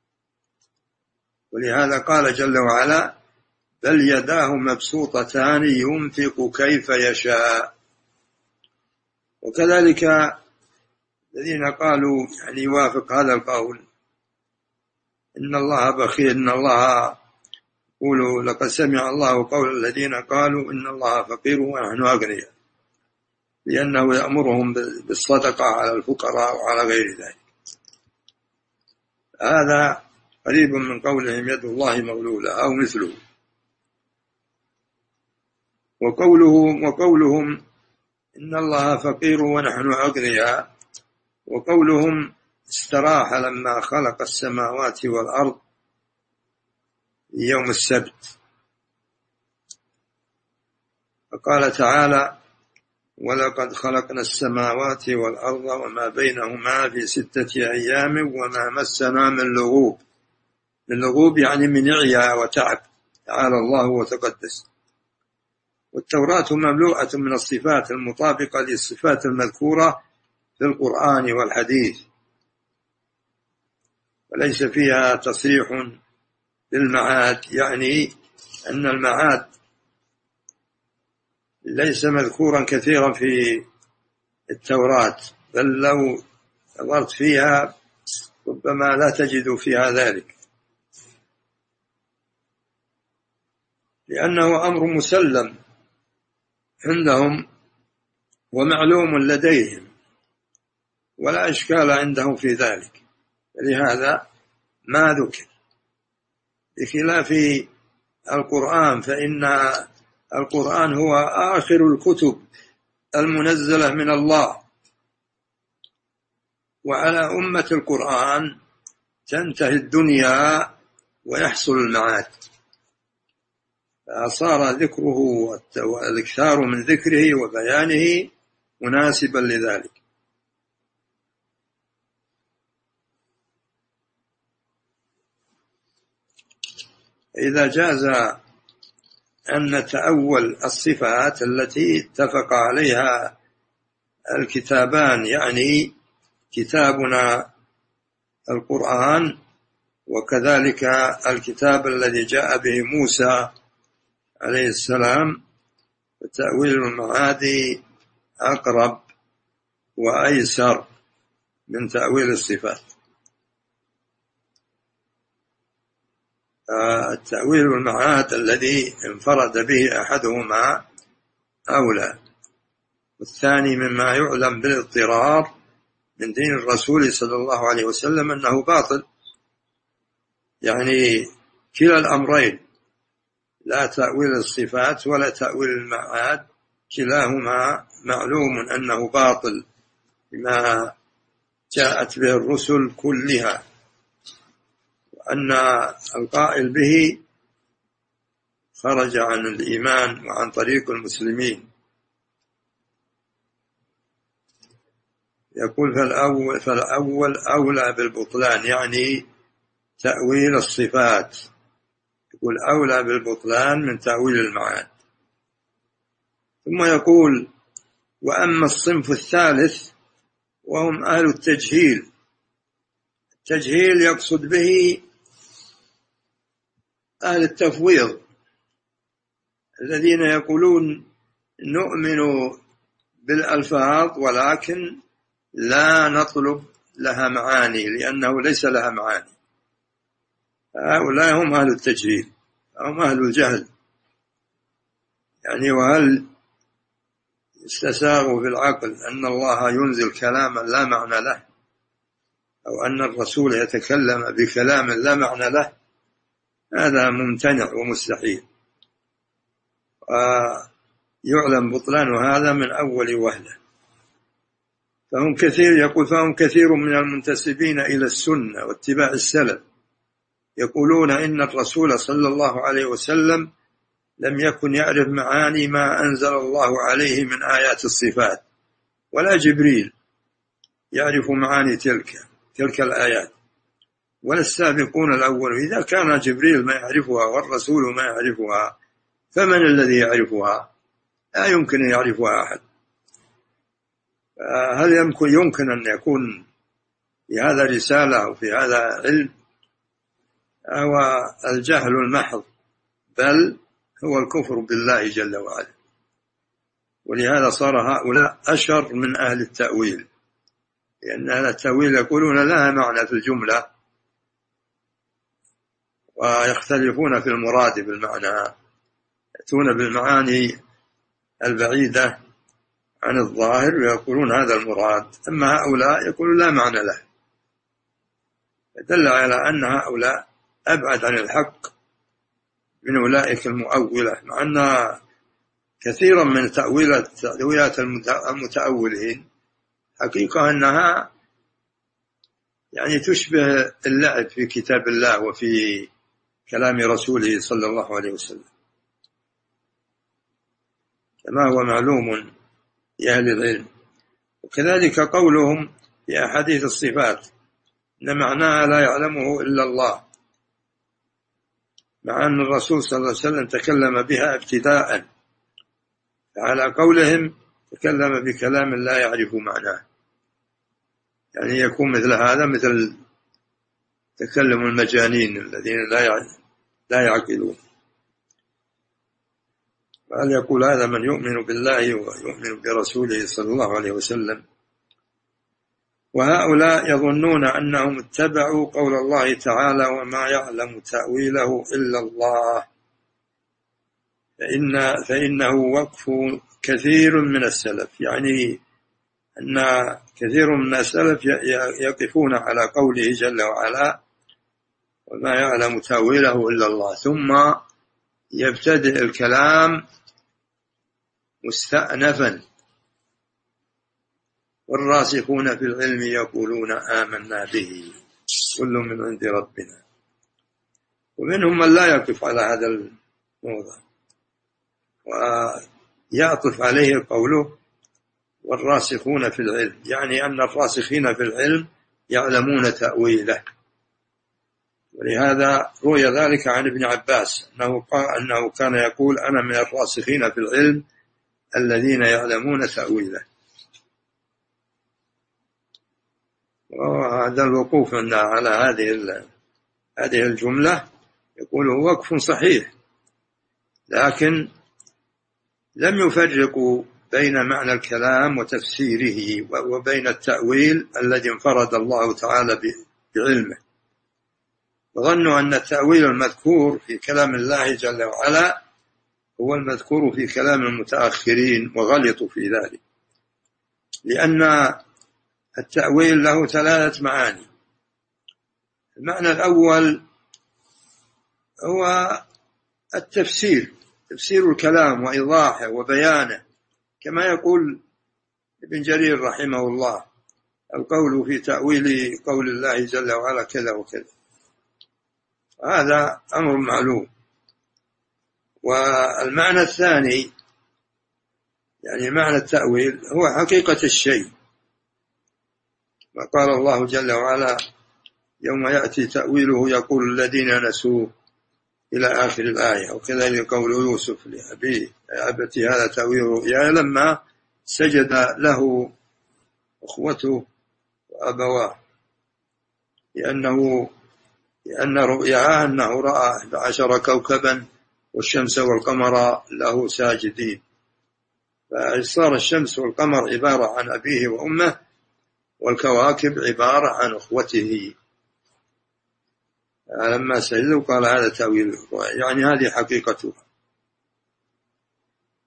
Speaker 1: ولهذا قال جل وعلا بل يداه مبسوطتان ينفق كيف يشاء. وكذلك الذين قالوا يعني يوافق هذا القول إن الله بخيل، إن الله يقولوا لقد سمع الله قول الذين قالوا إن الله فقير ونحن أغنياء، لأنه يأمرهم بالصدقة على الفقراء وعلى غير ذلك. هذا قريب من قولهم يد الله مغلولة أو مثله. وقولهم إن الله فقير ونحن أغنياء، وقولهم استراح لما خلق السماوات والأرض يوم السبت. فقال تعالى ولقد خلقنا السماوات والأرض وما بينهما في 6 أيام وما مسنا من لغوب. من لغوب يعني من عيا وتعب، تعالى الله وتقدس. والتوراة مملوءة من الصفات المطابقة للصفات المذكورة في القرآن والحديث، وليس فيها تصريح بالمعاد، يعني أن المعاد ليس مذكورا كثيرا في التوراة، بل لو نظرت فيها ربما لا تجد فيها ذلك، لأنه أمر مسلم عندهم ومعلوم لديهم ولا إشكال عندهم في ذلك، لهذا ما ذكر. بخلاف القرآن، فإن القرآن هو آخر الكتب المنزلة من الله، وعلى أمة القرآن تنتهي الدنيا ويحصل المعاد، فصار ذكره والإكثار من ذكره وبيانه مناسبا لذلك. إذا جاز أن نتأول الصفات التي اتفق عليها الكتابان، يعني كتابنا القرآن وكذلك الكتاب الذي جاء به موسى عليه السلام، وتأويل المعاد أقرب وأيسر من تأويل الصفات. التأويل المعاد الذي انفرد به أحدهما أولى، والثاني مما يعلم بالاضطرار من دين الرسول صلى الله عليه وسلم أنه باطل، يعني كلا الأمرين، لا تأويل الصفات ولا تأويل المعاد، كلاهما معلوم أنه باطل بما جاءت به الرسل كلها، وأن القائل به خرج عن الإيمان وعن طريق المسلمين. يقول فالأول أولى بالبطلان، يعني تأويل الصفات، يقول أولى بالبطلان من تأويل المعاد. ثم يقول وأما الصنف الثالث وهم أهل التجهيل. التجهيل يقصد به أهل التفويض، الذين يقولون نؤمن بالألفاظ ولكن لا نطلب لها معاني لأنه ليس لها معاني. هؤلاء هم أهل التجهيل، هم أهل الجهل، يعني وهل يستساغ في العقل أن الله ينزل كلاما لا معنى له، أو أن الرسول يتكلم بكلام لا معنى له؟ هذا ممتنع ومستحيل، ويعلم بطلان هذا من أول وهلة. فهم كثير من المنتسبين إلى السنة واتباع السلف يقولون إن الرسول صلى الله عليه وسلم لم يكن يعرف معاني ما أنزل الله عليه من آيات الصفات، ولا جبريل يعرف معاني تلك الآيات، ولا السابقون الأول. إذا كان جبريل ما يعرفها والرسول ما يعرفها، فمن الذي يعرفها؟ لا يمكن أن يعرفها أحد. هل يمكن أن يكون في هذا رسالة أو في هذا علم؟ هو الجهل المحض، بل هو الكفر بالله جل وعلا. ولهذا صار هؤلاء أشر من أهل التأويل، لأن أهل التأويل يقولون لها معنى في الجملة ويختلفون في المراد بالمعنى، يأتون بالمعاني البعيدة عن الظاهر ويقولون هذا المراد، أما هؤلاء يقولون لا معنى له. فدل على أن هؤلاء أبعد عن الحق من أولئك المؤولة، مع أن كثيرا من تأويلات المتأولين حقيقة أنها يعني تشبه اللعب في كتاب الله وفي كلام رسوله صلى الله عليه وسلم، كما هو معلوم لأهل العلم. وكذلك قولهم في أحاديث الصفات إن معناها لا يعلمه إلا الله، مع أن الرسول صلى الله عليه وسلم تكلم بها ابتداء، على قولهم تكلم بكلام لا يعرف معناه. يعني يكون مثل هذا مثل تكلم المجانين الذين لا يعقلون. وهل يقول هذا من يؤمن بالله ويؤمن برسوله صلى الله عليه وسلم؟ وهؤلاء يظنون أنهم اتبعوا قول الله تعالى وما يعلم تأويله إلا الله، فإنه وقف كثير من السلف، يعني أن كثير من السلف يقفون على قوله جل وعلا وما يعلم تأويله إلا الله، ثم يبتدئ الكلام مستأنفا، والراسخون في العلم يقولون آمنا به كل من عند ربنا. ومنهم من لا يقف على هذا الموضع ويعطف عليه قوله والراسخون في العلم، يعني أن الراسخين في العلم يعلمون تأويله. ولهذا روي ذلك عن ابن عباس أنه كان يقول أنا من الراسخين في العلم الذين يعلمون تأويله. وهذا الوقوف على هذه الجملة يقول هو وقف صحيح، لكن لم يفرقوا بين معنى الكلام وتفسيره وبين التأويل الذي انفرد الله تعالى بعلمه، وظنوا أن التأويل المذكور في كلام الله جل وعلا هو المذكور في كلام المتأخرين، وغلطوا في ذلك، لأن التأويل له ثلاثة معاني. المعنى الأول هو التفسير، تفسير الكلام وإيضاحه وبيانه، كما يقول ابن جرير رحمه الله القول في تأويل قول الله جل وعلا كذا وكذا، هذا أمر معلوم. والمعنى الثاني يعني معنى التأويل هو حقيقة الشيء، وقال الله جل وعلا يوم يأتي تأويله يقول الذين نسوه إلى آخر الآية. وكذلك قول يوسف لأبيه يا أبتي هذا تأويل رؤياي لما سجد له أخوته وأبواه، لأن رؤياه أنه رأى 11 كوكبا والشمس والقمر له ساجدين، فصار الشمس والقمر عبارة عن أبيه وأمه، والكواكب عبارة عن أخوته. لما سجدوا قال هذا تأويل الرؤيا، يعني هذه حقيقتها.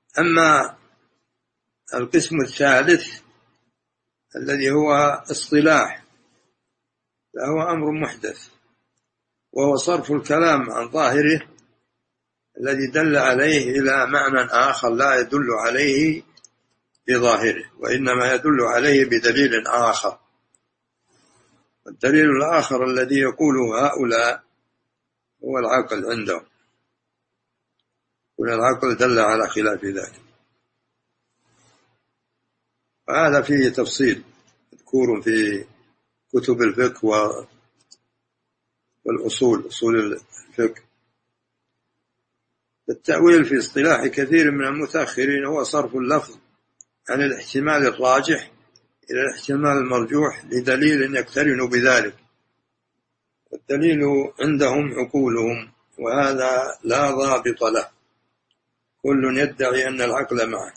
Speaker 1: أما القسم الثالث الذي هو اصطلاح فهو أمر محدث، وهو صرف الكلام عن ظاهره الذي دل عليه إلى معنى آخر لا يدل عليه بظاهره، وإنما يدل عليه بدليل آخر. الدليل الآخر الذي يقوله هؤلاء هو العقل عندهم، والعقل دل على خلاف ذلك، وهذا فيه تفصيل مذكور في كتب الفقه والأصول، أصول الفقه. التأويل في اصطلاح كثير من المتأخرين هو صرف اللفظ عن الاحتمال الراجح إلى الاحتمال المرجوح لدليل يقترن بذلك، والدليل عندهم عقولهم، وهذا لا ضابط له، كل يدعي أن العقل معه،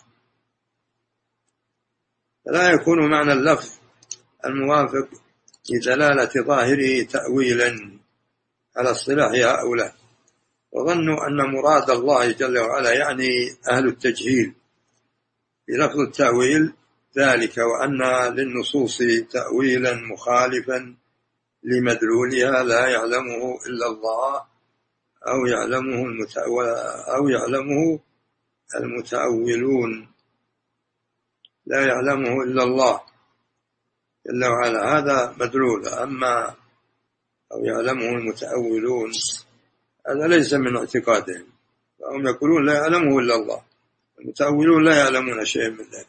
Speaker 1: فلا يكون معنى اللفظ الموافق لدلالة ظاهره تأويلا على اصطلاح هؤلاء، وظنوا أن مراد الله جل وعلا يعني أهل التجهيل بلفظ التأويل ذلك، وأن للنصوص تأويلا مخالفا لمدلولها لا يعلمه إلا الله أو يعلمه المتأولون، لا يعلمه إلا الله جل وعلا، هذا مدلول. أما أو يعلمه المتأولون هذا ليس من اعتقادهم، فهم يقولون لا يعلمه إلا الله، المتأولون لا يعلمون شيئا من ذلك.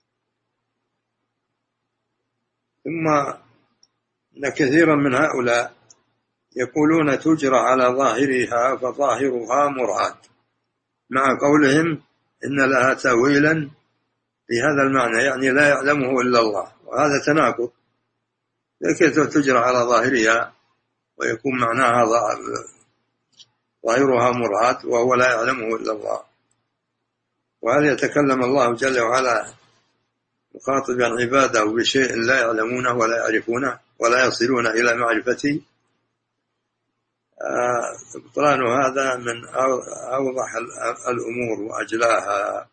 Speaker 1: ثم إن كثيرا من هؤلاء يقولون تجرى على ظاهرها فظاهرها مراد، مع قولهم إن لها تأويلا بهذا المعنى، يعني لا يعلمه إلا الله، وهذا تناقض. كيف تجرى على ظاهرها ويكون معناها ظاهرها مراد وهو لا يعلمه إلا الله؟ وهل يتكلم الله جل وعلا مخاطبا عباده بشيء لا يعلمونه ولا يعرفونه ولا يصلون إلى معرفته؟ بطلان هذا من أوضح الأمور وأجلاها،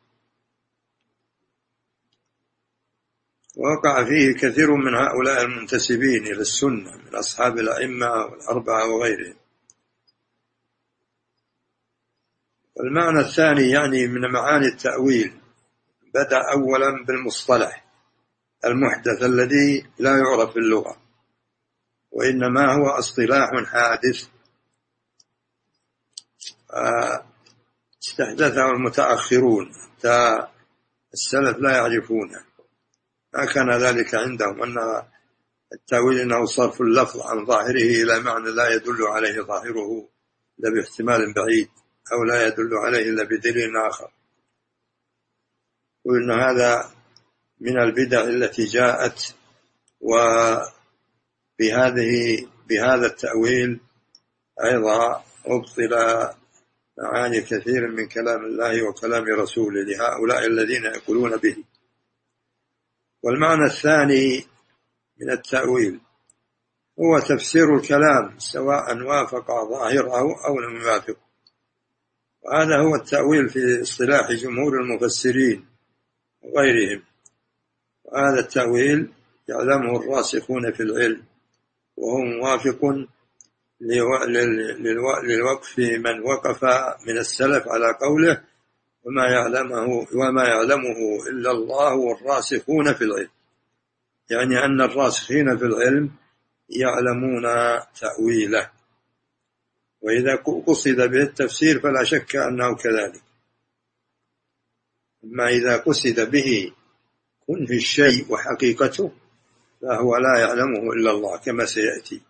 Speaker 1: ووقع فيه كثير من هؤلاء المنتسبين إلى السنة من أصحاب الأئمة والأربعة وغيرهم. المعنى الثاني يعني من معاني التأويل بدأ أولا بالمصطلح المحدث الذي لا يعرف في اللغة، وإنما هو اصطلاح حادث استحدثه المتأخرون، حتى السلف لا يعرفونه، ما كان ذلك عندهم، أن التأويل أنه صرف اللفظ عن ظاهره إلى معنى لا يدل عليه ظاهره إلا باحتمال بعيد، أو لا يدل عليه إلا بدليل آخر. وإن هذا من البدع التي جاءت، بهذا التأويل أيضا أبطل معاني كثير من كلام الله وكلام رسوله لهؤلاء الذين يقولون به. والمعنى الثاني من التأويل هو تفسير الكلام سواء وافق ظاهره أو لم يوافق، وهذا هو التأويل في اصطلاح جمهور المفسرين وغيرهم، وهذا التأويل يعلمه الراسخون في العلم، وهو موافق للوقف من وقف من السلف على قوله وما يعلمه إلا الله والراسخون في العلم، يعني أن الراسخين في العلم يعلمون تأويله، وإذا قصد به التفسير فلا شك أنه كذلك. أما إذا قصد به كنه الشيء وحقيقته فهو لا يعلمه إلا الله كما سيأتي.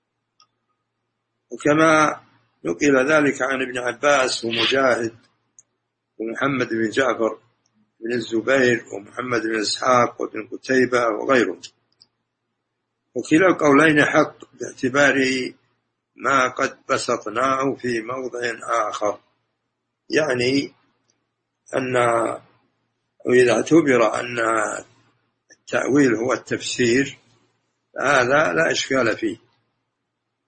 Speaker 1: وكما نقل ذلك عن ابن عباس ومجاهد ومحمد بن جعفر بن الزبير ومحمد بن إسحاق وابن قتيبة وغيرهم، وكلا القولين حق باعتبار ما قد بسطناه في موضع آخر، يعني أن وإذا اعتبر أن التأويل هو التفسير هذا لا إشكال فيه.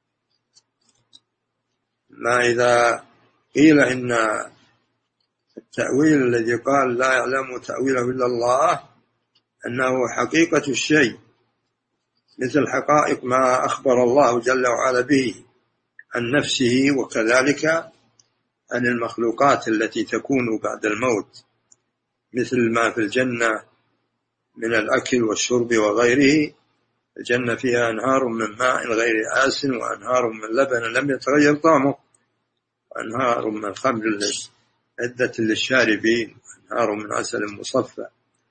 Speaker 1: ما إذا قيل إن التأويل الذي قال لا يعلم تأويله إلا الله أنه حقيقة الشيء، مثل حقائق ما أخبر الله جل وعلا به عن نفسه، وكذلك عن المخلوقات التي تكون بعد الموت، مثل ما في الجنة من الأكل والشرب وغيره. الجنة فيها أنهار من ماء غير آسن، وأنهار من لبن لم يتغير طعمه، وأنهار من خمر عدة للشاربين، وأنهار من عسل مصفى.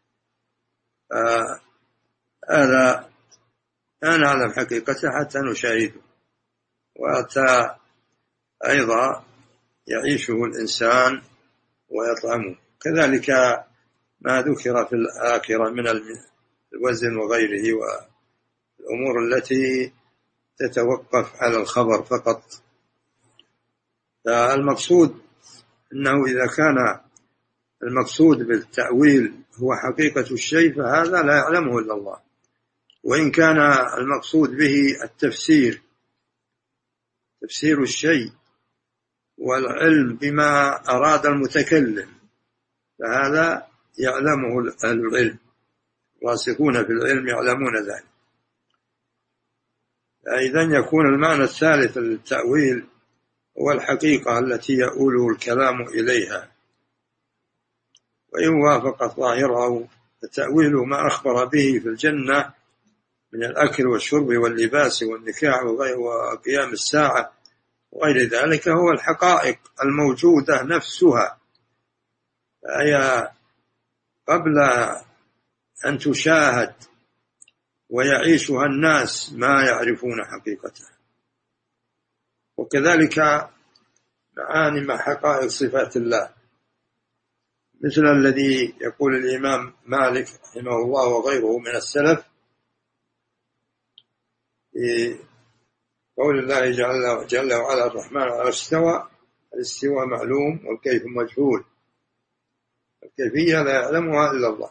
Speaker 1: هذا لا نعلم حقيقته حتى نشاهده، وحتى أيضا يعيشه الإنسان ويطعمه. كذلك ما ذكر في الآخرة من الوزن وغيره والأمور التي تتوقف على الخبر فقط. فالمقصود أنه إذا كان المقصود بالتأويل هو حقيقة الشيء فهذا لا يعلمه إلا الله، وإن كان المقصود به التفسير، تفسير الشيء والعلم بما أراد المتكلم، فهذا يعلمه أهل العلم، راسخون في العلم يعلمون ذلك. إذن يكون المعنى الثالث للتأويل هو الحقيقة التي يؤول الكلام إليها، وإن وافق ظاهره فتأويله ما أخبر به في الجنة من الأكل والشرب واللباس والنكاح وقيام الساعة وغير ذلك هو الحقائق الموجودة نفسها، فهي قبل أن تشاهد ويعيشها الناس ما يعرفون حقيقتها. وكذلك معاني مع حقائق صفات الله، مثل الذي يقول الإمام مالك رحمه الله وغيره من السلف في قول الله جل وعلا الرحمن على استوى، الاستواء معلوم والكيف مجهول، الكيفية لا يعلمها إلا الله.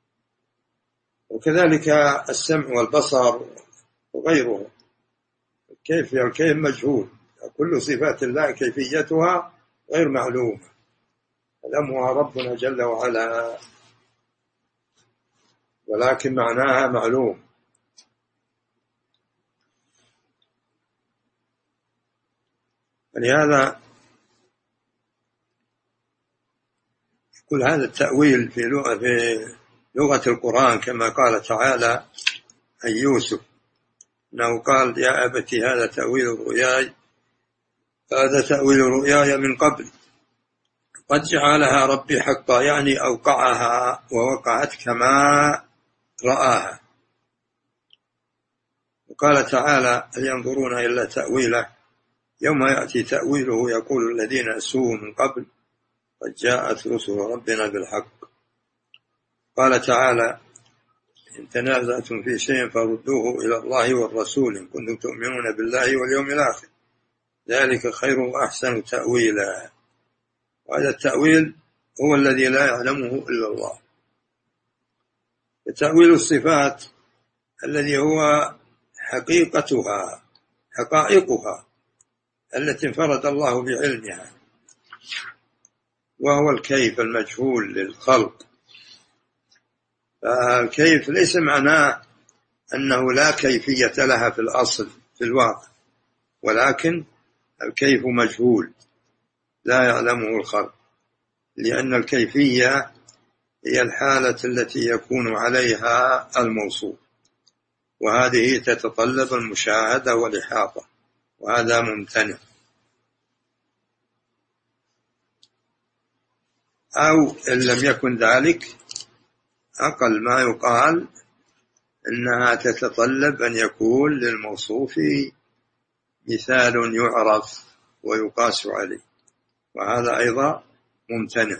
Speaker 1: وكذلك السمع والبصر وغيره، الكيف مجهول، كل صفات الله كيفيتها غير معلومة، يعلمها ربنا جل وعلا، ولكن معناها معلوم. ولهذا يقول هذا التأويل في لغة القرآن كما قال تعالى عن يوسف أنه قال يا أبت هذا تأويل رؤياي من قبل قد جعلها ربي حقا، يعني أوقعها ووقعت كما رآها. وقال تعالى هل ينظرون إلا تأويله يوم يأتي تأويله يقول الذين نسوه من قبل قد جاءت رسل ربنا بالحق. قال تعالى إن تنازعتم في شيء فردوه إلى الله والرسول إن كنتم تؤمنون بالله واليوم الآخر ذلك خير وأحسن تأويلا. وهذا التأويل هو الذي لا يعلمه إلا الله. تأويل الصفات الذي هو حقائقها التي انفرد الله بعلمها، وهو الكيف المجهول للخلق. فالكيف ليس معناه أنه لا كيفية لها في الأصل في الواقع، ولكن الكيف مجهول لا يعلمه الخلق، لأن الكيفية هي الحالة التي يكون عليها الموصوف، وهذه تتطلب المشاهدة والإحاطة، وهذا ممتنع. أو إن لم يكن ذلك أقل ما يقال إنها تتطلب أن يكون للموصوف مثال يعرف ويقاس عليه، وهذا أيضا ممتنع.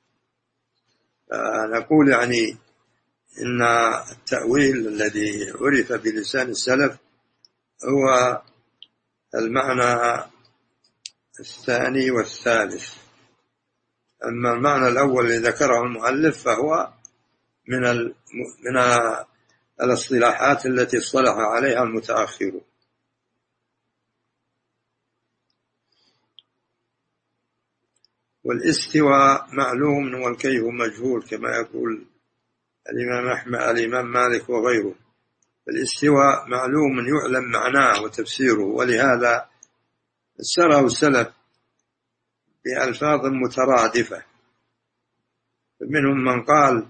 Speaker 1: نقول يعني إن التأويل الذي عرف بلسان السلف هو المعنى الثاني والثالث. أما المعنى الأول الذي ذكره المؤلف فهو من الاصطلاحات التي اصطلح عليها المتأخرون. والاستواء معلوم والكيف مجهول كما يقول الإمام مالك وغيره. الاستواء معلوم يعلم معناه وتفسيره، ولهذا فسره السلف بألفاظ مترادفة، منهم من قال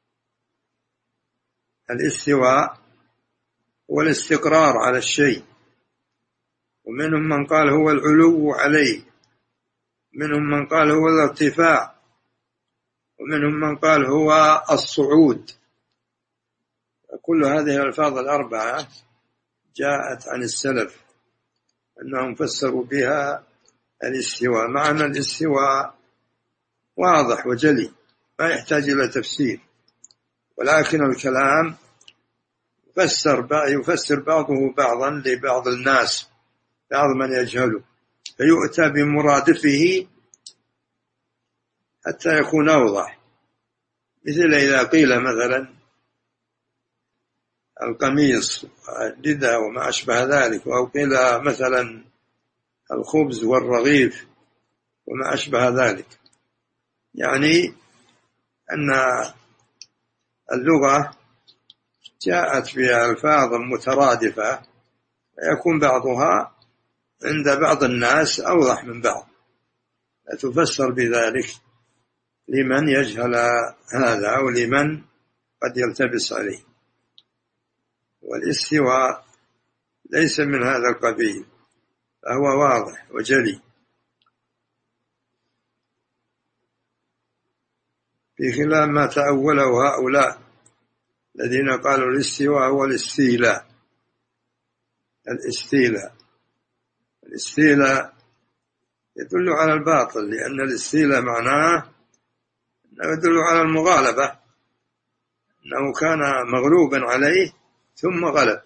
Speaker 1: الاستواء هو الاستقرار على الشيء، ومنهم من قال هو العلو عليه، منهم من قال هو الارتفاع، ومنهم من قال هو الصعود. كل هذه الألفاظ الأربعة جاءت عن السلف أنهم فسروا بها الاستواء، مع أن الاستواء واضح وجلي ما يحتاج إلى تفسير، ولكن الكلام يفسر بعضه بعضا لبعض الناس، بعض من يجهله، فيؤتى بمرادفه حتى يكون أوضح. مثل إذا قيل مثلا القميص والرداء وما أشبه ذلك، أو قيل مثلا الخبز والرغيف وما أشبه ذلك، يعني أن اللغة جاءت بألفاظ مترادفة، ويكون بعضها عند بعض الناس أوضح من بعض، تفسر بذلك لمن يجهل هذا أو لمن قد يلتبس عليه. والاستواء ليس من هذا القبيل، فهو واضح وجلي، في خلاف ما تأوله هؤلاء الذين قالوا الاستواء هو الاستيلاء. الاستيلاء يدل على الباطل، لأن الاستيلاء معناه أنه يدل على المغالبة، أنه كان مغلوبا عليه ثم غلب،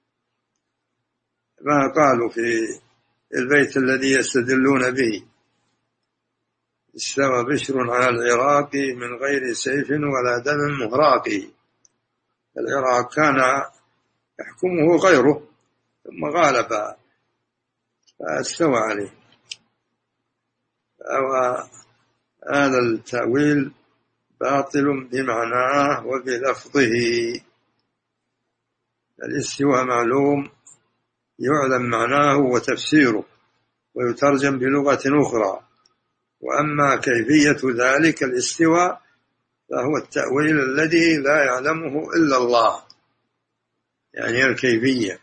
Speaker 1: ما قالوا في البيت الذي يستدلون به: استوى بشر على العراق من غير سيف ولا دم مهراق. العراق كان يحكمه غيره ثم غالب فاستوى عليه. هذا التأويل باطل بمعناه وبلفظه. الاستواء معلوم يعلم معناه وتفسيره ويترجم بلغة أخرى، وأما كيفية ذلك الاستواء فهو التأويل الذي لا يعلمه إلا الله، يعني الكيفية.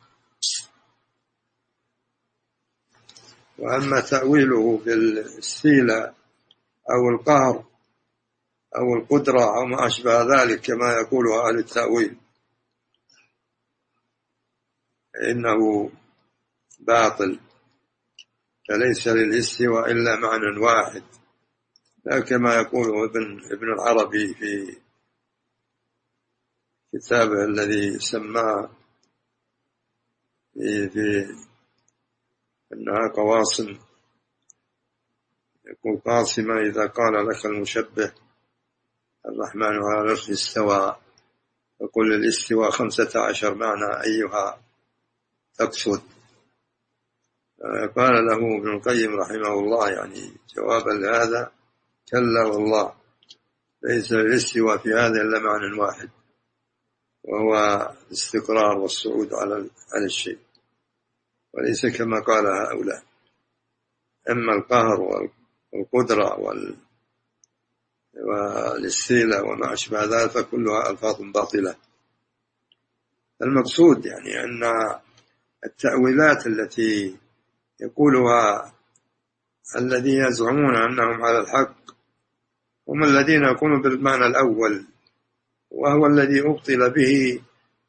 Speaker 1: وأما تأويله بالاستيلاء أو القهر أو القدرة أو ما أشبه ذلك كما يقول أهل التأويل إنه باطل، فليس للاستواء إلا معنى واحد، لا كما يقول ابن العربي في كتابه الذي سماه في أنها قواصم. يقول: قاصمة إذا قال لك المشبه الرحمن على العرش استوى، فقل الاستواء 15 معنى أيها تقصد. قال له ابن القيم رحمه الله يعني جوابا لهذا: كلا والله، ليس الاستواء في هذا إلا معنى واحد، وهو الاستقرار والصعود على الشيء، وليس كما قال هؤلاء. أما القهر والقدرة والاستيلاء وما أشبه ذلك فكلها ألفاظ باطلة. المقصود يعني أن التأويلات التي يقولها الذين يزعمون أنهم على الحق هم الذين يكونوا بالمعنى الأول، وهو الذي أبطل به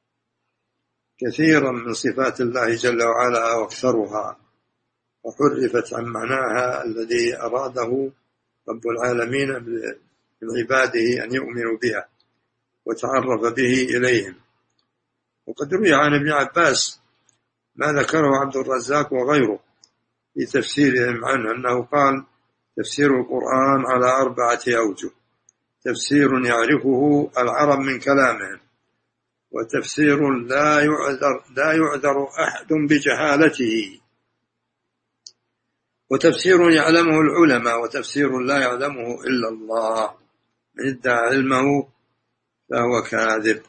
Speaker 1: كثيرا من صفات الله جل وعلا وأكثرها، وحرفت عن معناها الذي أراده رب العالمين من عباده أن يؤمنوا بها وتعرف به إليهم. وقد روي عن ابن عباس ما ذكره عبد الرزاق وغيره في تفسيرهم عنه أنه قال: تفسير القرآن على 4 أوجه: تفسير يعرفه العرب من كلامهم، وتفسير لا يعذر أحد بجهالته، وتفسير يعلمه العلماء وتفسير لا يعلمه إلا الله، من ادعى علمه فهو كاذب.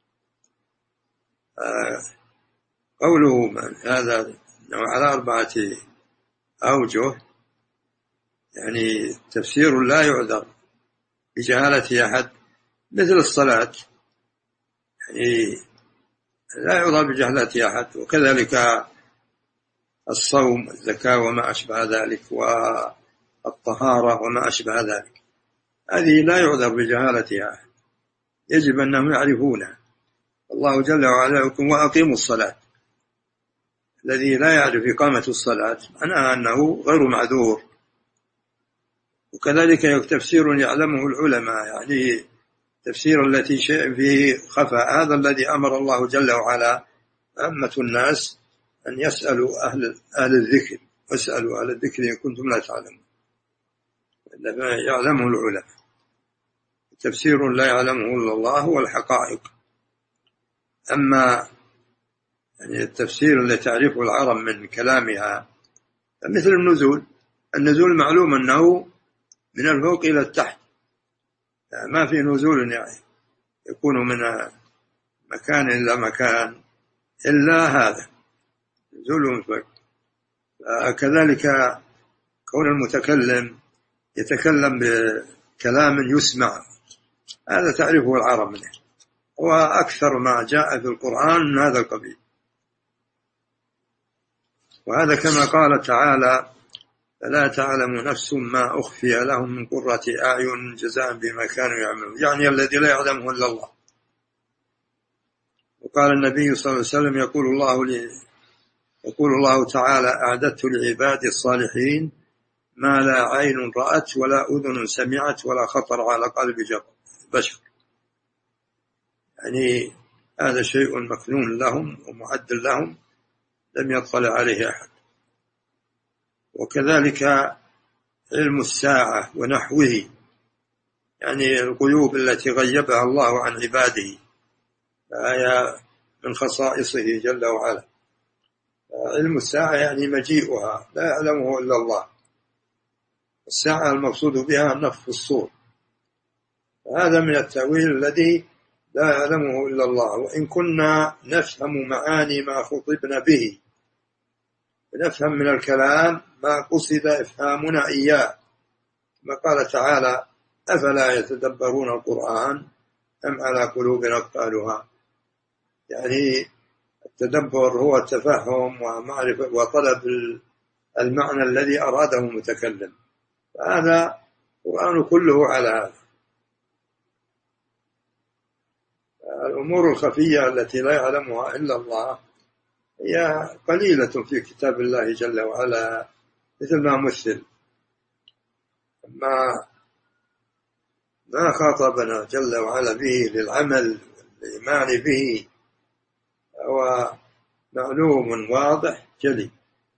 Speaker 1: قوله من هذا على 4 أوجه، يعني تفسير لا يعذر بجهالة أحد، مثل الصلاة يعني لا يعذر بجهالة أحد، وكذلك الصوم، الزكاة وما أشبه ذلك، والطهارة وما أشبه ذلك، هذه لا يعذر بجهالة أحد، يجب أنهم يعرفونها. الله جل وعلا يقول وأقيموا الصلاة، الذي لا يعرف إقامة الصلاة معناها أنه غير معذور. وكذلك تفسير يعلمه العلماء، يعني تفسير التي شيء فيه خفاء، هذا الذي أمر الله جل وعلا عامة الناس أن يسألوا أهل الذكر، واسألوا أهل الذكر إن كنتم لا تعلمون، يعلمه العلماء. تفسير لا يعلمه إلا الله هو الحقائق. أما يعني التفسير الذي تعرفه العرب من كلامها مثل النزول معلوم أنه من الفوق إلى التحت، يعني ما في نزول يعني يكون من مكان إلى مكان إلا هذا نزول من فوق. كذلك كون المتكلم يتكلم بكلام يسمع، هذا تعرفه العرب منه، وأكثر ما جاء في القرآن من هذا القبيل. وهذا كما قال تعالى فلا تعلم نفس ما أخفي لهم من قرة أعين جزاء بما كانوا يعملون، يعني الذي لا يعلمه إلا الله. وقال النبي صلى الله عليه وسلم يقول الله تعالى أعددت لعبادي الصالحين ما لا عين رأت ولا أذن سمعت ولا خطر على قلب بشر، يعني هذا شيء مكنون لهم ومعد لهم لم يطلع عليه أحد. وكذلك علم الساعة ونحوه، يعني الغيوب التي غيبها الله عن عباده، فهي من خصائصه جل وعلا. علم الساعة يعني مجيئها لا يعلمه إلا الله، الساعة المقصود بها نفخ الصور، هذا من التأويل الذي لا يعلمه إلا الله. وإن كنا نفهم معاني ما خطبنا به، نفهم من الكلام ما قصد إفهامنا إياه، كما قال تعالى أفلا يتدبرون القرآن أم على قلوب أقفالها، يعني التدبر هو التفهم ومعرفة وطلب المعنى الذي أراده المتكلم، فهذا القرآن كله على هذا. الأمور الخفية التي لا يعلمها إلا الله هي قليلة في كتاب الله جل وعلا، مثل ما مثل ما خاطبنا جل وعلا به للعمل والإيمان به هو معلوم واضح جلي.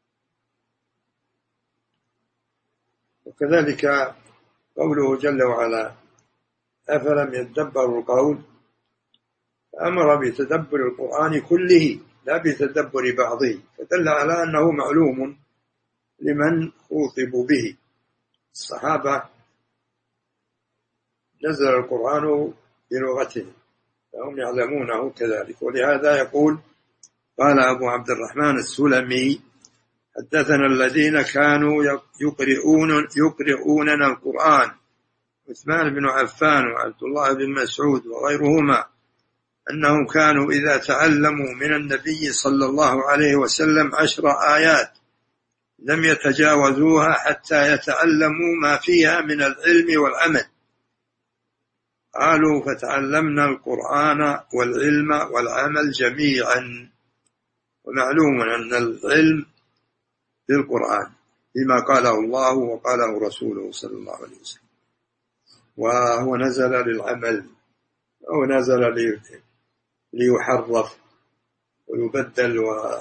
Speaker 1: وكذلك قوله جل وعلا أفلم يتدبروا القول، أمر بتدبر القرآن كله لا بتدبر بعضه، فدل على أنه معلوم لمن خوطبوا به. الصحابة نزل القرآن بلغتهم فهم يعلمونه كذلك. ولهذا يقول قال أبو عبد الرحمن السلمي حدثنا الذين كانوا يقرؤوننا القرآن، عثمان بن عفان وعبد الله بن مسعود وغيرهما، أنهم كانوا إذا تعلموا من النبي صلى الله عليه وسلم 10 آيات لم يتجاوزوها حتى يتعلموا ما فيها من العلم والعمل. قالوا فتعلمنا القرآن والعلم والعمل جميعا. ومعلوم أن العلم بالقرآن بما قاله الله وقاله رسوله صلى الله عليه وسلم، وهو نزل للعمل أو نزل ليحرف ويبدل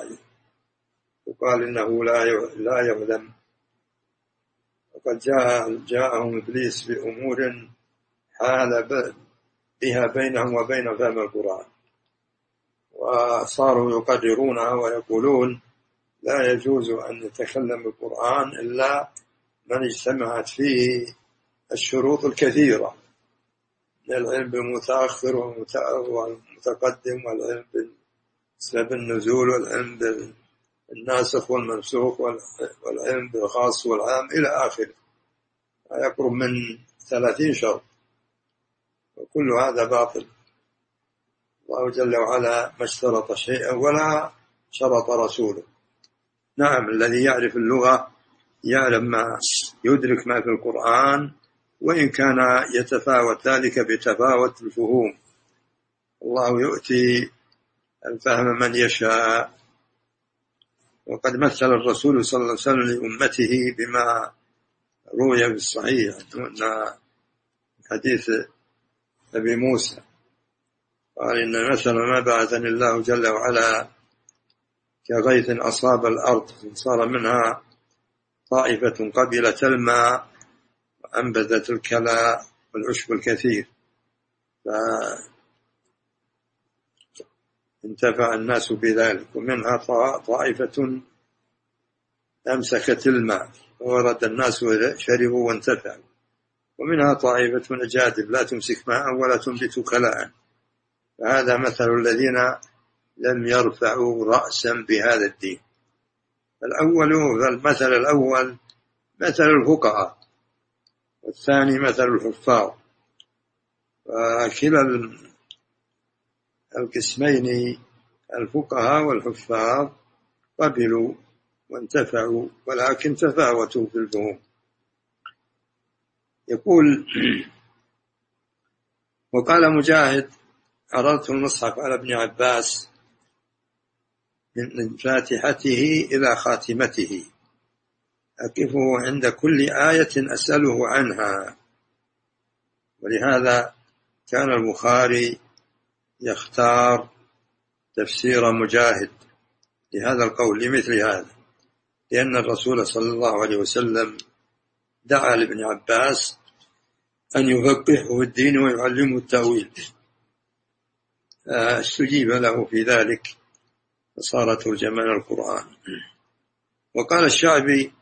Speaker 1: وقال إنه لا يعلم. وقد جاءهم إبليس بأمور حال بها بينهم وبين فهم القرآن، وصاروا يقررونها ويقولون لا يجوز أن يتكلم بالقرآن إلا من اجتمعت فيه الشروط الكثيرة من العلم بالمتأخر والمتقدم، والعلم بسبب النزول، والعلم بالناسخ والمنسوخ، والعلم بالخاص والعام إلى آخره، يقرب من 30 شرط، وكل هذا باطل. الله جل وعلا ما اشترط شيئا ولا شرط رسوله. نعم، الذي يعرف اللغة يعلم ما يدرك ما في القرآن، وإن كان يتفاوت ذلك بتفاوت الفهوم. الله يؤتي الفهم من يشاء. وقد مثل الرسول صلى الله عليه وسلم لأمته بما روي في الصحيح من حديث أبي موسى، قال إن مثل ما بعثني الله جل وعلا كغيث أصاب الأرض صار منها طائفة قبلت الماء وأنبذت الكلى والعشب الكثير، فانتفع الناس بذلك. ومنها طائفة أمسكت الماء وورد الناس شربوا وانتفعوا. ومنها طائفة أجادب لا تمسك ماء ولا تنبت كلاء. فهذا مثل الذين لم يرفعوا رأسا بهذا الدين. المثل الأول مثل الفقهاء، والثاني مثل الحفاظ. وكلا القسمين الفقهاء والحفاظ قبلوا وانتفعوا، ولكن تفاوتوا في الفهم. يقول وقال مجاهد: عرضت المصحف على ابن عباس من فاتحته إلى خاتمته، أقفه عند كل آية أسأله عنها. ولهذا كان البخاري يختار تفسير مجاهد لهذا القول لمثل هذا، لأن الرسول صلى الله عليه وسلم دعا لابن عباس أن يفقهه في الدين ويعلمه التأويل، استجيب له في ذلك فصار ترجمان القرآن. وقال الشعبي: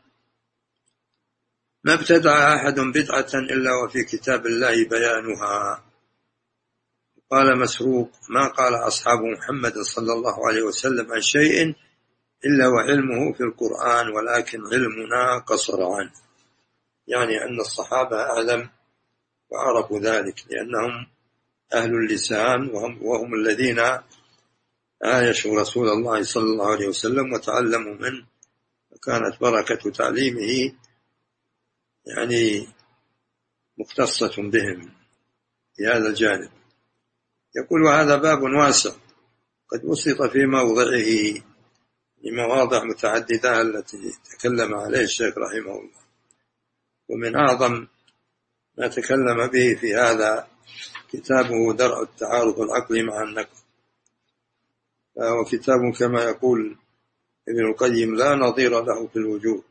Speaker 1: ما ابتدع أحد بدعة إلا وفي كتاب الله بيانها. قال مسروق: ما قال أصحاب محمد صلى الله عليه وسلم عن شيء إلا وعلمه في القرآن، ولكن علمنا قصر عنه. يعني أن الصحابة أعلم وعرفوا ذلك، لأنهم أهل اللسان، وهم الذين عايشوا رسول الله صلى الله عليه وسلم وتعلموا منه، وكانت بركة تعليمه يعني مختصة بهم في هذا الجانب. يقول: وهذا باب واسع قد بسط في موضعه لمواضع متعددة التي تكلم عليه الشيخ رحمه الله. ومن أعظم ما تكلم به في هذا كتابه درء التعارض العقلي مع النقل، فهو كتاب كما يقول ابن القيم لا نظير له في الوجود.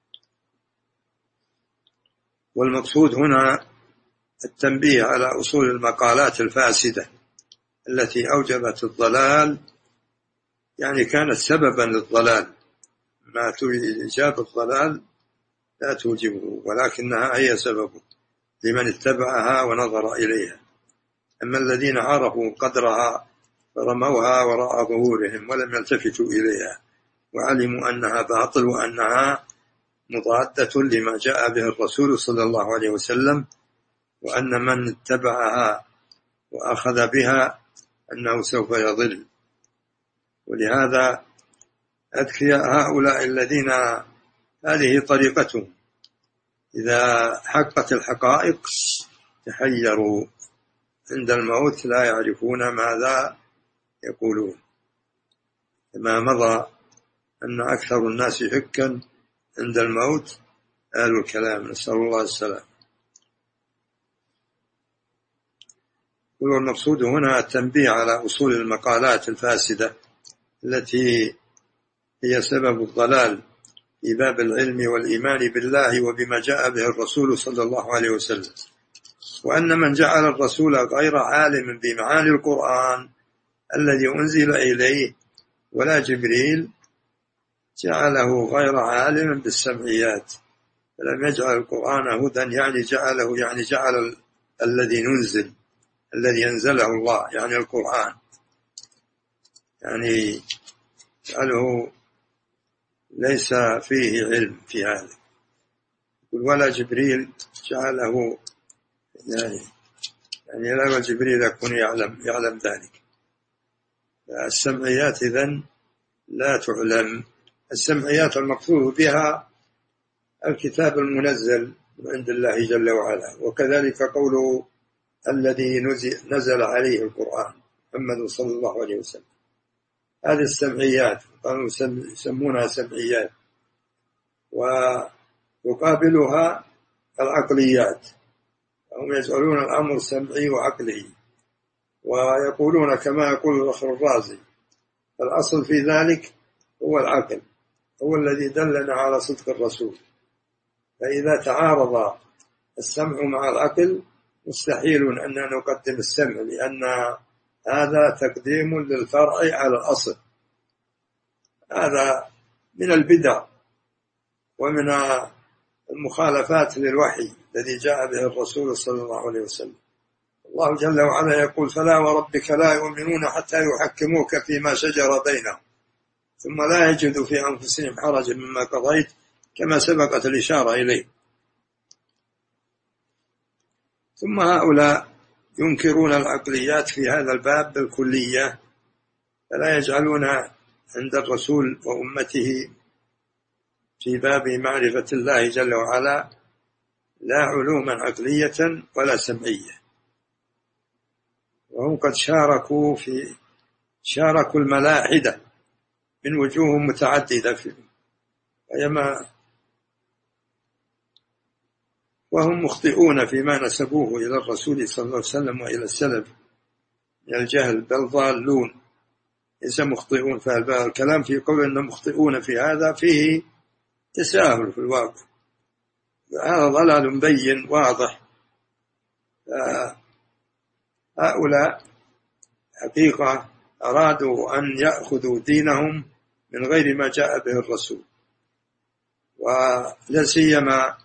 Speaker 1: والمقصود هنا التنبيه على أصول المقالات الفاسدة التي أوجبت الضلال، يعني كانت سببا للضلال. ما توجب الضلال لا توجبه، ولكنها هي سببه لمن اتبعها ونظر إليها. أما الذين عرفوا قدرها فرموها وراء ظهورهم ولم يلتفتوا إليها، وعلموا أنها باطل وأنها مضادة لما جاء به الرسول صلى الله عليه وسلم، وأن من اتبعها وأخذ بها أنه سوف يضل. ولهذا أذكياء هؤلاء الذين هذه طريقتهم، إذا حقت الحقائق تحيروا عند الموت، لا يعرفون ماذا يقولون. كما مضى أن أكثر الناس حكا عند الموت أهل الكلام، نسأل الله السلام. والمقصود هنا التنبيه على أصول المقالات الفاسدة التي هي سبب الضلال في باب العلم والإيمان بالله وبما جاء به الرسول صلى الله عليه وسلم. وأن من جعل الرسول غير عالم بمعاني القرآن الذي أنزل إليه ولا جبريل جعله غير عالم بالسمعيات، فلم يجعل القرآن هدى يعني جعل الذي أنزله الله يعني القرآن، يعني جعله ليس فيه علم في هذا. ولا جبريل جعله يعني لا جبريل يكون يعلم ذلك. السمعيات إذن لا تعلم. السمعيات المقصود بها الكتاب المنزل من عند الله جل وعلا، وكذلك قوله الذي نزل عليه القرآن محمد صلى الله عليه وسلم. هذه السمعيات قالوا يسمونها سمعيات، ويقابلها العقليات، هم يجعلون الأمر سمعي وعقلي، ويقولون كما يقول الفخر الرازي الأصل في ذلك هو العقل، هو الذي دلنا على صدق الرسول. فإذا تعارض السمع مع العقل مستحيل أن نقدم السمع، لأن هذا تقديم للفرع على الأصل. هذا من البدع ومن المخالفات للوحي الذي جاء به الرسول صلى الله عليه وسلم. الله جل وعلا يقول فلا وربك لا يؤمنون حتى يحكموك فيما شجر بينهم ثم لا يجدوا في أنفسهم حرجا مما قضيت، كما سبقت الإشارة إليه. ثم هؤلاء ينكرون العقليات في هذا الباب بالكلية، فلا يجعلون عند الرسول وأمته في باب معرفة الله جل وعلا لا علوما عقلية ولا سمعية. وهم قد شاركوا الملاحدة من وجوه متعددة وهم مخطئون فيما نسبوه إلى الرسول صلى الله عليه وسلم وإلى السلف من الجهل، بل ضالون ليس مخطئون. فالكلام في قول أنهم مخطئون في هذا فيه تساهل في الواقع، هذا ضلال بين واضح. هؤلاء حقيقة أرادوا أن يأخذوا دينهم من غير ما جاء به الرسول، ولا سيما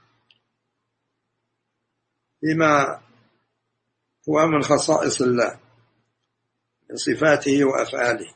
Speaker 1: بما هو من خصائص الله من صفاته وأفعاله،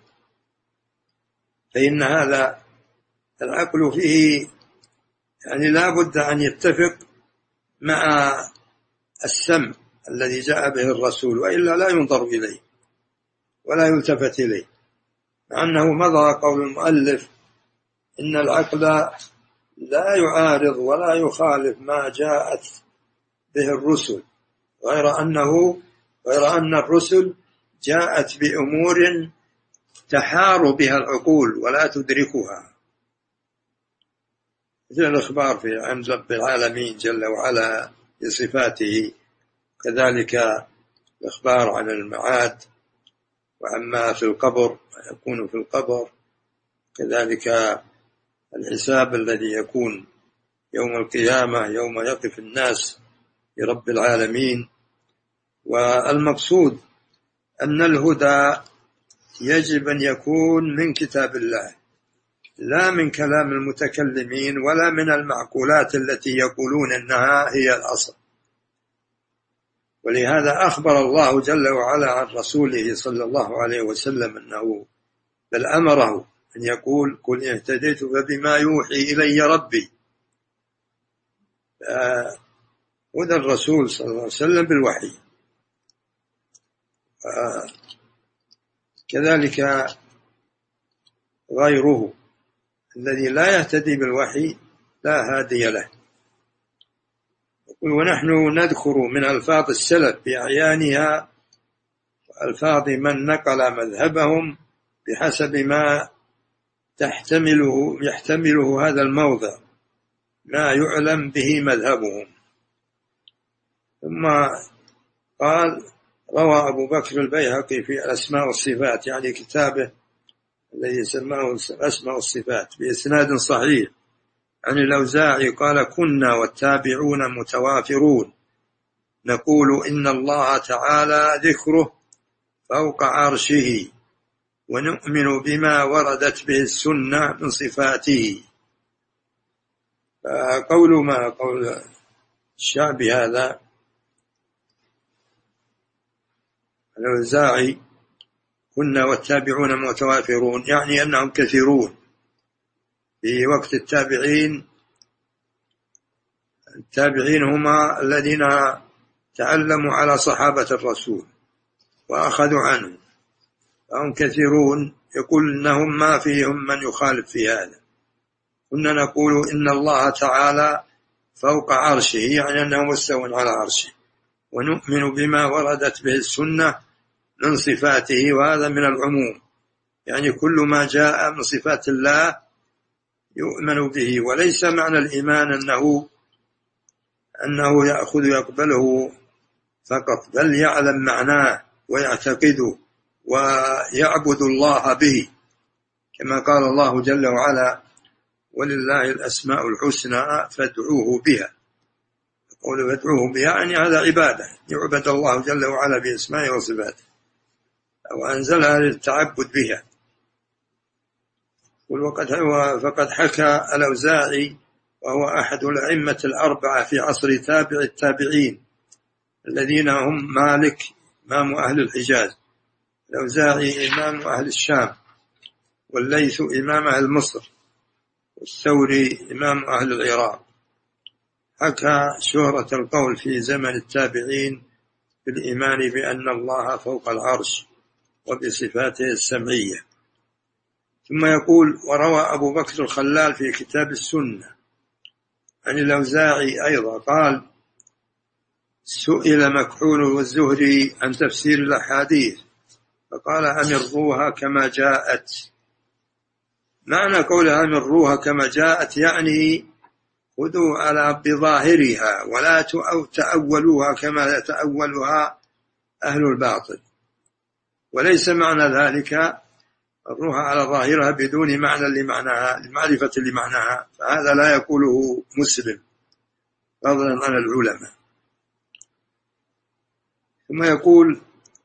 Speaker 1: فإن هذا العقل فيه يعني لا بد أن يتفق مع السمع الذي جاء به الرسول، وإلا لا ينظر إليه ولا يلتفت إليه. مع أنه مضى قول المؤلف إن العقل لا يعارض ولا يخالف ما جاءت به الرسل، غير أن الرسل جاءت بأمور تحار بها العقول ولا تدركها، مثل الإخبار عن رب العالمين جل وعلا بصفاته، كذلك الإخبار عن المعاد وعما في القبر يكون في القبر، كذلك الحساب الذي يكون يوم القيامة يوم يقف الناس لرب العالمين. والمقصود أن الهدى يجب أن يكون من كتاب الله، لا من كلام المتكلمين ولا من المعقولات التي يقولون أنها هي الأصل. ولهذا أخبر الله جل وعلا عن رسوله صلى الله عليه وسلم أنه بل أمره أن يقول قل اهتديت فبما يوحي إلي ربي. هدى الرسول صلى الله عليه وسلم بالوحي. كذلك غيره الذي لا يهتدي بالوحي لا هادي له. ونحن نذكر من ألفاظ السلف بأعيانها وألفاظ من نقل مذهبهم بحسب ما يحتمله هذا الموضع، ما يعلم به مذهبهم. ثم قال روى أبو بكر البيهقي في الأسماء والصفات، يعني كتابه الذي سماه أسماء والصفات، بإسناد صحيح عن الأوزاعي قال كنا والتابعون متوافرون نقول إن الله تعالى ذكره فوق عرشه ونؤمن بما وردت به السنة من صفاته. فقول ما قول الشعب هذا الأوزاعي كنا والتابعون متوافرون، يعني أنهم كثيرون. في وقت التابعين هما الذين تعلموا على صحابة الرسول وأخذوا عنه، فهم كثيرون. يقول إنهم ما فيهم من يخالف في هذا. كنا نقول إن الله تعالى فوق عرشه، يعني أنه مستوى على عرشه، ونؤمن بما وردت به السنة من صفاته، وهذا من العموم، يعني كل ما جاء من صفات الله يؤمن به. وليس معنى الإيمان أنه يأخذ يقبله فقط، بل يعلم معناه ويعتقده ويعبد الله به، كما قال الله جل وعلا: ولله الأسماء الحسنى فادعوه بها. يقول فادعوه بها يعني هذا عبادة، يعبد الله جل وعلا بأسمائه وصفاته، وأنزلها للتعبد بها. فقد حكى الأوزاعي، وهو أحد الأئمة الأربعة في عصر تابع التابعين الذين هم مالك إمام أهل الحجاز، الأوزاعي إمام أهل الشام، والليث إمام أهل مصر، والثوري إمام أهل العراق. حكى شهرة القول في زمن التابعين بالإيمان بأن الله فوق العرش وبصفاته السمعية. ثم يقول: وروى أبو بكر الخلال في كتاب السنة عن الأوزاعي أيضا قال: سئل مكحول والزهري عن تفسير الأحاديث فقال: أمروها كما جاءت. معنى قولها أمروها كما جاءت يعني خذوا على بظاهرها ولا تأولوها كما يتأولها أهل الباطل. وليس معنى ذلك الروح على ظاهرها بدون معنى لمعرفة لمعناها، فهذا لا يقوله مسلم فضلا عن العلماء. ثم يقول: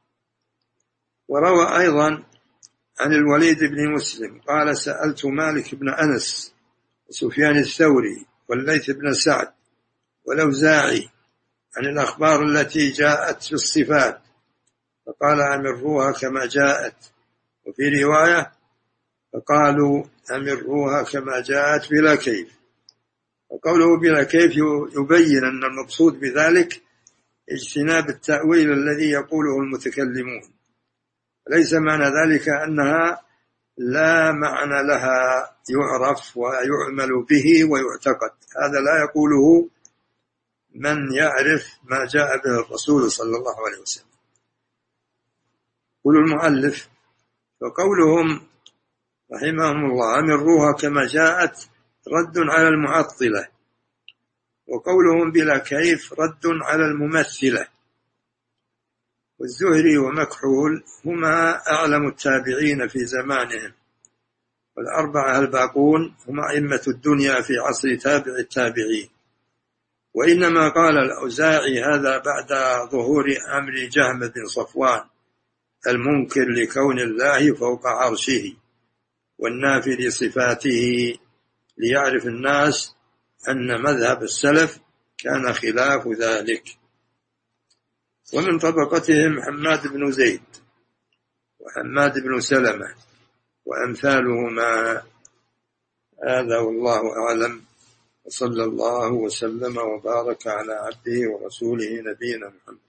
Speaker 1: وروى أيضا عن الوليد بن مسلم قال: سألت مالك بن أنس وسفيان الثوري والليث بن سعد والأوزاعي عن الأخبار التي جاءت في الصفات، فقال: أمروها كما جاءت. وفي رواية فقالوا: أمروها كما جاءت بلا كيف. وقوله بلا كيف يبين أن المقصود بذلك اجتناب التأويل الذي يقوله المتكلمون، ليس معنى ذلك أنها لا معنى لها يعرف ويعمل به ويعتقد، هذا لا يقوله من يعرف ما جاء به الرسول صلى الله عليه وسلم. يقول المؤلف: وقولهم رحمهم الله أمروها كما جاءت رد على المعطلة، وقولهم بلا كيف رد على الممثلة. والزهري ومكحول هما أعلم التابعين في زمانهم، والأربعة الباقون هم أئمة الدنيا في عصر تابع التابعين. وإنما قال الأوزاعي هذا بعد ظهور أمر جهم بن صفوان المنكر لكون الله فوق عرشه والنافي لصفاته، ليعرف الناس أن مذهب السلف كان خلاف ذلك. ومن طبقتهم حماد بن زيد وحماد بن سلمة وأمثالهما. هذا والله أعلم، وصلى الله وسلم وبارك على عبده ورسوله نبينا محمد.